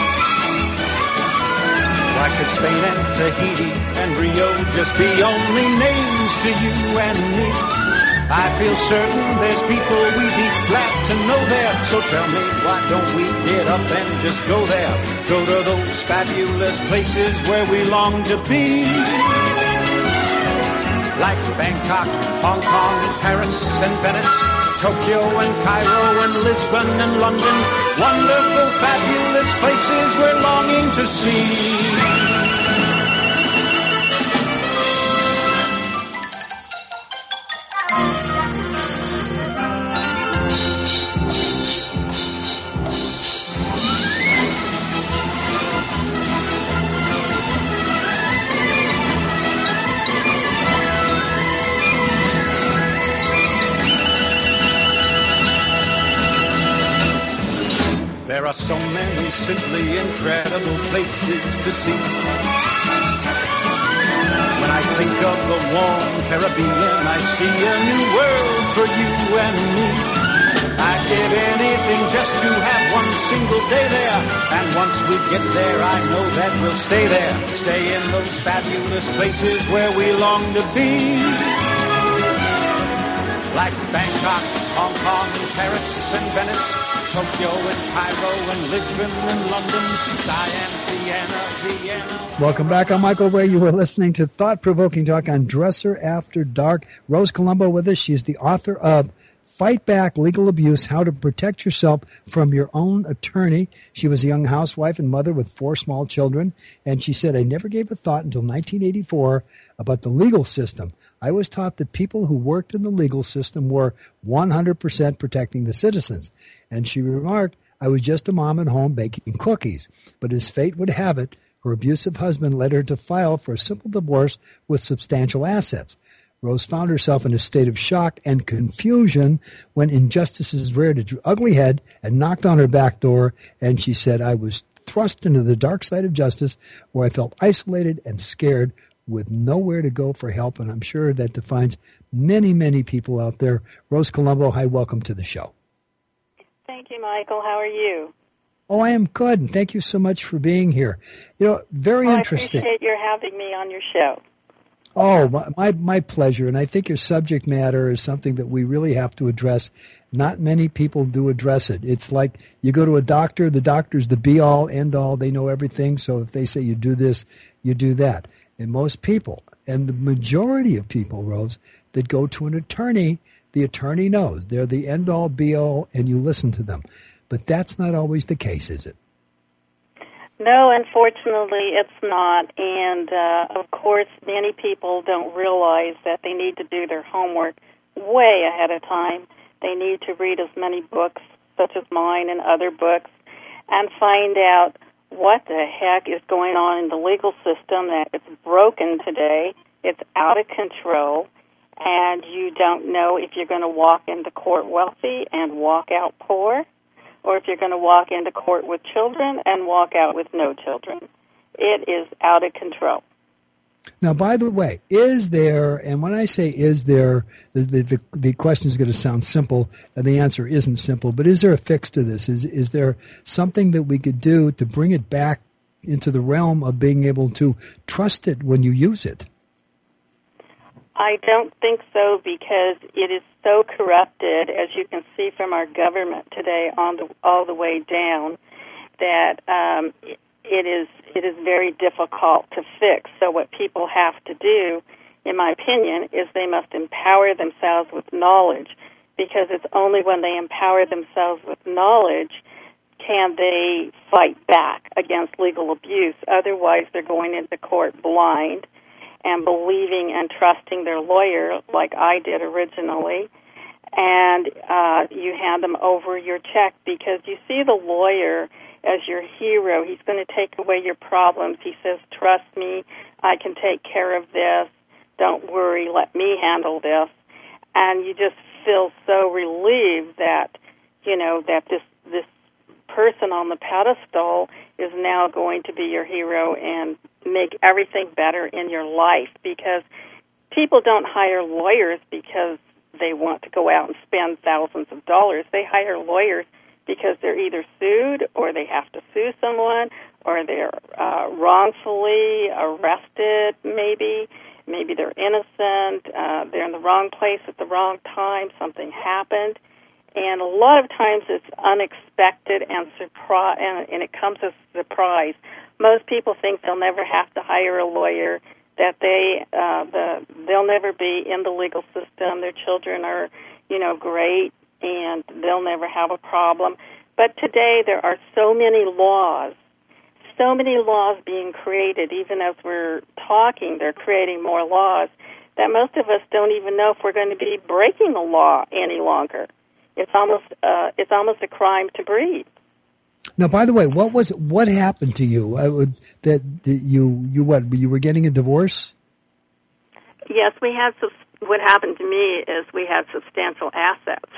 Why should Spain and Tahiti and Rio just be only names to you and me? I feel certain there's people we'd be glad to know there. So tell me, why don't we get up and just go there? Go to those fabulous places where we long to be. Like Bangkok, Hong Kong, Paris and Venice, Tokyo and Cairo and Lisbon and London. Wonderful, fabulous places we're longing to see. There are so many simply incredible places to see. When I think of the warm Caribbean, I see a new world for you and me. I'd give anything just to have one single day there. And once we get there, I know that we'll stay there. Stay in those fabulous places where we long to be. Like Bangkok, Hong Kong, Paris and Venice, Tokyo and Cairo and Lisbon and London, Siam, Siena, Vienna. Welcome back. I'm Michael Ray. You were listening to Thought-Provoking Talk on Dresser After Dark. Rose Colombo with us. She's the author of Fight Back Legal Abuse, How to Protect Yourself from Your Own Attorney. She was a young housewife and mother with four small children, and she said, I never gave a thought until nineteen eighty-four about the legal system. I was taught that people who worked in the legal system were one hundred percent protecting the citizens. And she remarked, I was just a mom at home baking cookies. But as fate would have it, her abusive husband led her to file for a simple divorce with substantial assets. Rose found herself in a state of shock and confusion when injustices reared its ugly head and knocked on her back door, and she said, I was thrust into the dark side of justice where I felt isolated and scared with nowhere to go for help, and I'm sure that defines many, many people out there. Rose Colombo, hi, welcome to the show. Thank you, Michael. How are you? Oh, I am good, and thank you so much for being here. You know, very well, interesting. I appreciate your having me on your show. Oh, my, my my pleasure. And I think your subject matter is something that we really have to address. Not many people do address it. It's like you go to a doctor, the doctor's the be-all, end-all. They know everything. So if they say you do this, you do that. And most people, and the majority of people, Rose, that go to an attorney, the attorney knows. They're the end-all, be-all, and you listen to them. But that's not always the case, is it? No, unfortunately, it's not. And, uh, of course, many people don't realize that they need to do their homework way ahead of time. They need to read as many books, such as mine and other books, and find out what the heck is going on in the legal system, that it's broken today, it's out of control, and you don't know if you're going to walk into court wealthy and walk out poor, or if you're going to walk into court with children and walk out with no children. It is out of control. Now, by the way, is there, and when I say is there, the the, the, the question is going to sound simple, and the answer isn't simple, but is there a fix to this? Is is there something that we could do to bring it back into the realm of being able to trust it when you use it? I don't think so, because it is so corrupted, as you can see from our government today on the, all the way down, that um, it is it is very difficult to fix. So what people have to do, in my opinion, is they must empower themselves with knowledge, because it's only when they empower themselves with knowledge can they fight back against legal abuse. Otherwise, they're going into court blind and believing and trusting their lawyer, like I did originally, and uh, you hand them over your check, because you see the lawyer as your hero. He's going to take away your problems. He says, trust me, I can take care of this. Don't worry, let me handle this. And you just feel so relieved that, you know, that this this person on the pedestal is now going to be your hero and make everything better in your life, because people don't hire lawyers because they want to go out and spend thousands of dollars. They hire lawyers because they're either sued, or they have to sue someone, or they're uh, wrongfully arrested, maybe. Maybe they're innocent. Uh, they're in the wrong place at the wrong time. Something happened. And a lot of times it's unexpected and, surpri- and, and it comes as a surprise. Most people think they'll never have to hire a lawyer, that they uh, the they'll never be in the legal system. Their children are, you know, great, and they'll never have a problem. But today there are so many laws, so many laws being created. Even as we're talking, they're creating more laws, that most of us don't even know if we're going to be breaking a law any longer. It's almost uh, it's almost a crime to breathe. Now, by the way, what was what happened to you? I would, that, that you you what you were getting a divorce? Yes, we had. What happened to me is we had substantial assets,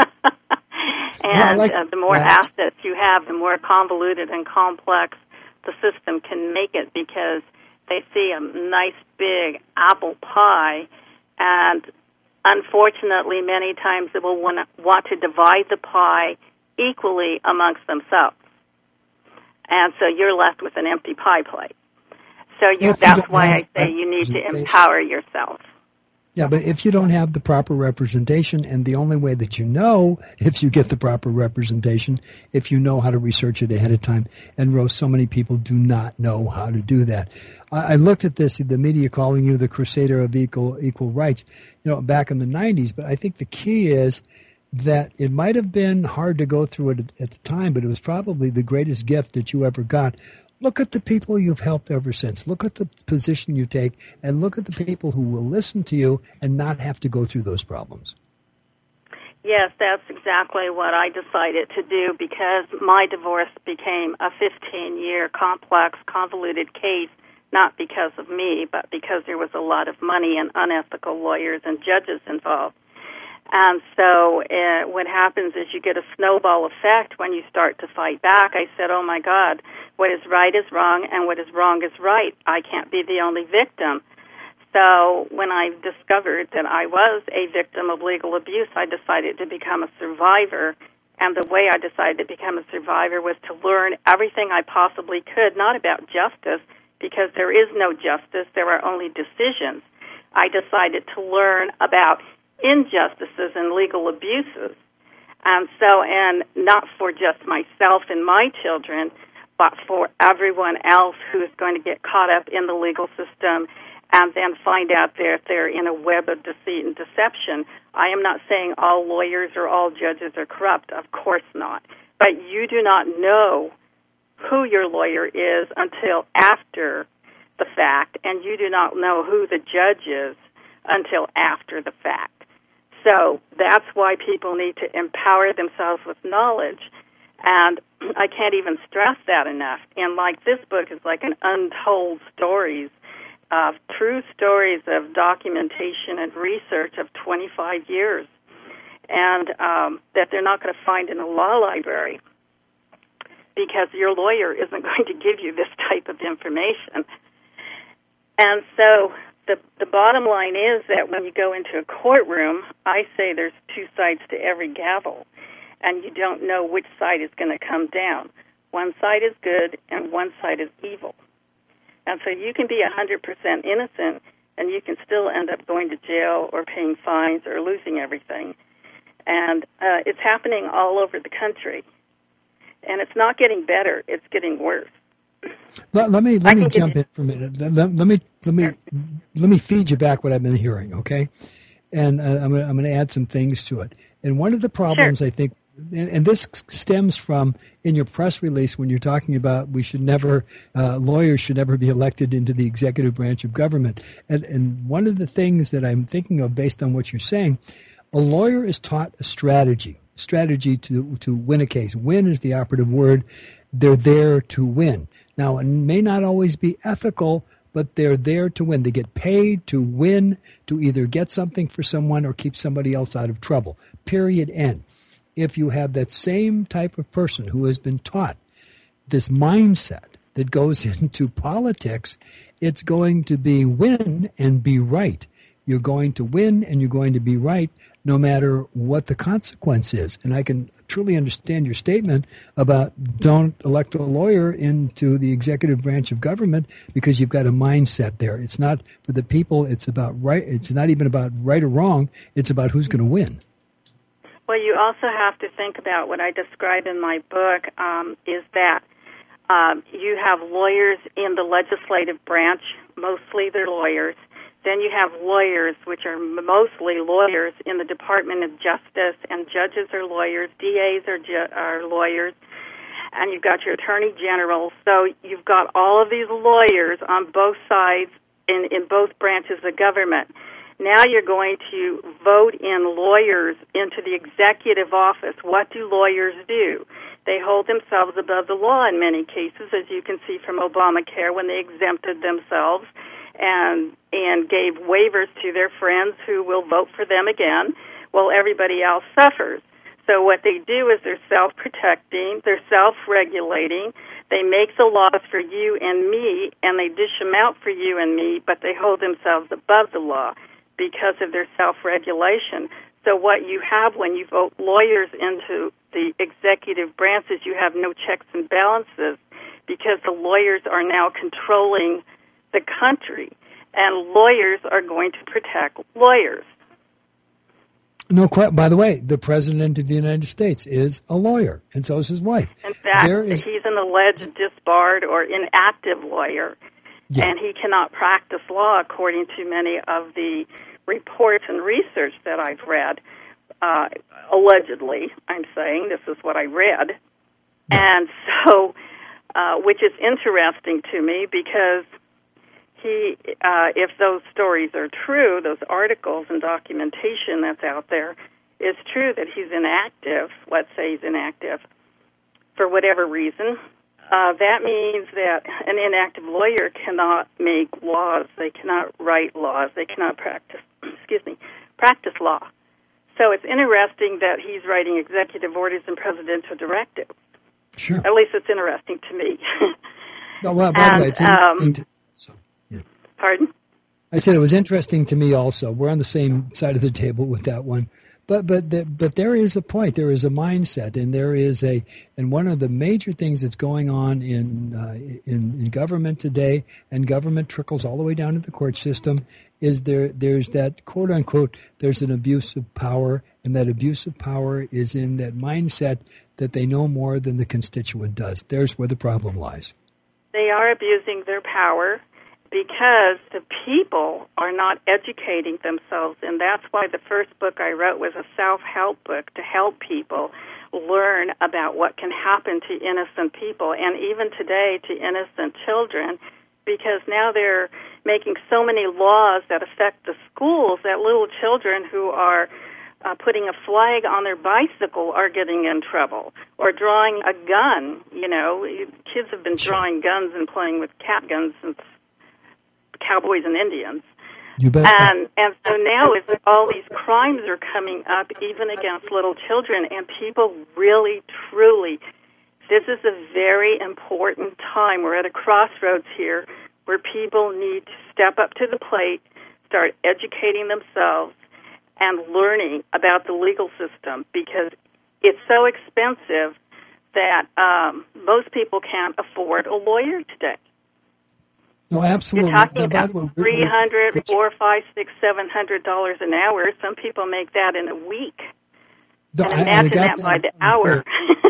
and like, uh, the more uh, assets you have, the more convoluted and complex the system can make it, because they see a nice big apple pie, and unfortunately, many times they will want to, want to divide the pie equally amongst themselves. And so you're left with an empty pie plate. So you, that's why I say you need to empower yourself. Yeah, but if you don't have the proper representation, and the only way that you know if you get the proper representation, if you know how to research it ahead of time, and Rose, so many people do not know how to do that. I, I looked at this, the media calling you the crusader of equal equal rights, you know, back in the nineties, but I think the key is that it might have been hard to go through it at the time, but it was probably the greatest gift that you ever got. Look at the people you've helped ever since. Look at the position you take, and look at the people who will listen to you and not have to go through those problems. Yes, that's exactly what I decided to do, because my divorce became a fifteen-year complex, convoluted case, not because of me, but because there was a lot of money and unethical lawyers and judges involved. And so uh, what happens is you get a snowball effect when you start to fight back. I said, oh, my God, what is right is wrong, and what is wrong is right. I can't be the only victim. So when I discovered that I was a victim of legal abuse, I decided to become a survivor. And the way I decided to become a survivor was to learn everything I possibly could, not about justice, because there is no justice. There are only decisions. I decided to learn about injustices and legal abuses. And so, and not for just myself and my children, but for everyone else who is going to get caught up in the legal system and then find out that they're in a web of deceit and deception. I am not saying all lawyers or all judges are corrupt. Of course not. But you do not know who your lawyer is until after the fact, and you do not know who the judge is until after the fact. So that's why people need to empower themselves with knowledge. And I can't even stress that enough. And like this book is like an untold stories of true stories of documentation and research of twenty-five years, and um, that they're not going to find in a law library because your lawyer isn't going to give you this type of information. And so the the bottom line is that when you go into a courtroom, I say there's two sides to every gavel, and you don't know which side is going to come down. One side is good, and one side is evil. And so you can be one hundred percent innocent, and you can still end up going to jail or paying fines or losing everything. And uh, it's happening all over the country. And it's not getting better; it's getting worse. Let, let me let me jump in for a minute. Let, let, let me let me let me feed you back what I've been hearing, okay? And uh, I'm gonna, I'm going to add some things to it. And one of the problems sure. I think, and, and this stems from in your press release when you're talking about we should never uh, lawyers should never be elected into the executive branch of government. And, and one of the things that I'm thinking of based on what you're saying, a lawyer is taught a strategy. strategy to, to win a case. Win is the operative word. They're there to win. Now, it may not always be ethical, but they're there to win. They get paid to win, to either get something for someone or keep somebody else out of trouble. Period. End. If you have that same type of person who has been taught this mindset that goes into politics, it's going to be win and be right. You're going to win and you're going to be right no matter what the consequence is. And I can truly understand your statement about don't elect a lawyer into the executive branch of government because you've got a mindset there. It's not for the people. It's about right. It's not even about right or wrong. It's about who's going to win. Well, you also have to think about what I describe in my book um, is that um, you have lawyers in the legislative branch, mostly they're lawyers. Then you have lawyers, which are mostly lawyers in the Department of Justice, and judges are lawyers, D As are, ju- are lawyers, and you've got your attorney general. So you've got all of these lawyers on both sides in, in both branches of government. Now you're going to vote in lawyers into the executive office. What do lawyers do? They hold themselves above the law in many cases, as you can see from Obamacare when they exempted themselves and and gave waivers to their friends who will vote for them again while everybody else suffers. So what they do is they're self-protecting, they're self-regulating, they make the laws for you and me, and they dish them out for you and me, but they hold themselves above the law because of their self-regulation. So what you have when you vote lawyers into the executive branches, you have no checks and balances because the lawyers are now controlling the country, and lawyers are going to protect lawyers. No, quite. By the way, the President of the United States is a lawyer, and so is his wife. In fact, there is, he's an alleged disbarred or inactive lawyer, yeah. and he cannot practice law according to many of the reports and research that I've read. Uh, allegedly, I'm saying, this is what I read. Yeah. And so, uh, which is interesting to me because He, uh, if those stories are true, those articles and documentation that's out there is true that he's inactive, let's say he's inactive, for whatever reason, uh, that means that an inactive lawyer cannot make laws. They cannot write laws. They cannot practice, excuse me, practice law. So it's interesting that he's writing executive orders and presidential directives. Sure. At least it's interesting to me. No, well, by and, the way, it's um, to, so, yeah. Pardon? I said it was interesting to me also. We're on the same side of the table with that one. But but the, but there is a point. There is a mindset, and there is a and one of the major things that's going on in uh, in, in government today, and government trickles all the way down to the court system, is there there's that quote unquote there's an abuse of power, and that abuse of power is in that mindset that they know more than the constituent does. There's where the problem lies. They are abusing their power because the people are not educating themselves, and that's why the first book I wrote was a self-help book to help people learn about what can happen to innocent people, and even today to innocent children, because now they're making so many laws that affect the schools that little children who are uh, putting a flag on their bicycle are getting in trouble, or drawing a gun. You know, kids have been drawing guns and playing with cat guns since cowboys and Indians. You bet. And and so now is all these crimes are coming up even against little children, and people really, truly, this is a very important time. We're at a crossroads here where people need to step up to the plate, start educating themselves, and learning about the legal system, because it's so expensive that um, most people can't afford a lawyer today. No, absolutely. You're talking Now, about three hundred, four, five, six, seven hundred dollars an hour. Some people make that in a week. No, and I- I imagine got that by that. the hour.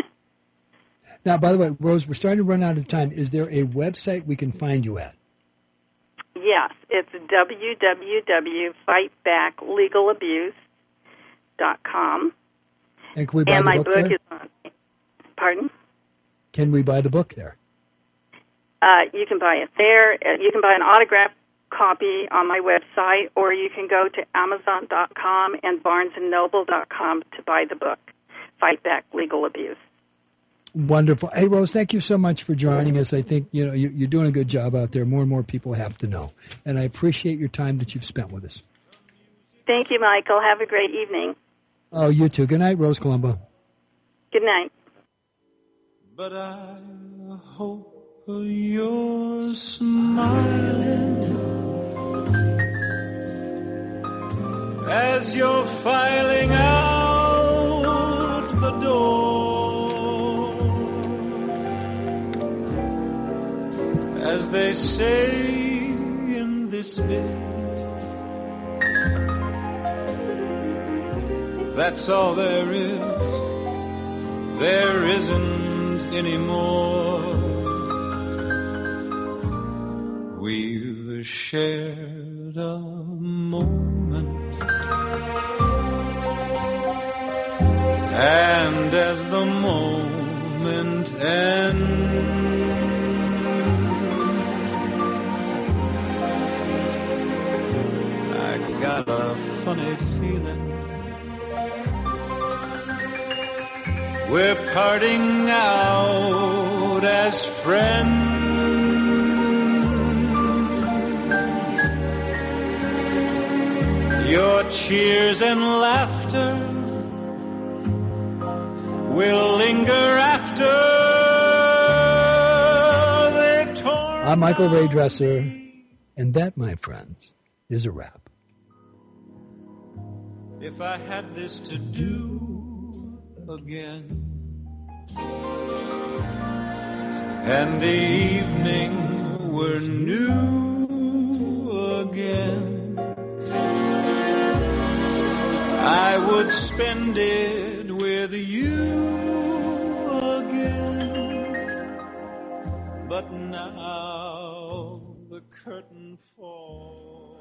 Now, by the way, Rose, we're starting to run out of time. Is there a website we can find you at? Yes, it's w w w dot fight back legal abuse dot com. And can we buy And the my book book there? is on. Pardon? Can we buy the book there? Uh, you can buy it there. Uh, You can buy an autographed copy on my website, or you can go to amazon dot com and barnes and noble dot com to buy the book, Fight Back Legal Abuse. Wonderful. Hey, Rose, thank you so much for joining us. I think you know you- you're doing a good job out there. More and more people have to know, and I appreciate your time that you've spent with us. Thank you, Michael. Have a great evening. Oh, you too. Good night, Rose Colombo. Good night. But I hope you're smiling as you're filing out the door, as they say in this biz, that's all there is, there isn't any more. We've shared a moment, and as the moment ends, I got a funny feeling we're parting out as friends. Your cheers and laughter will linger after they've torn. I'm Michael Ray Dresser, and that, my friends, is a wrap. If I had this to do again, and the evening were new again, I would spend it with you again. But now the curtain falls.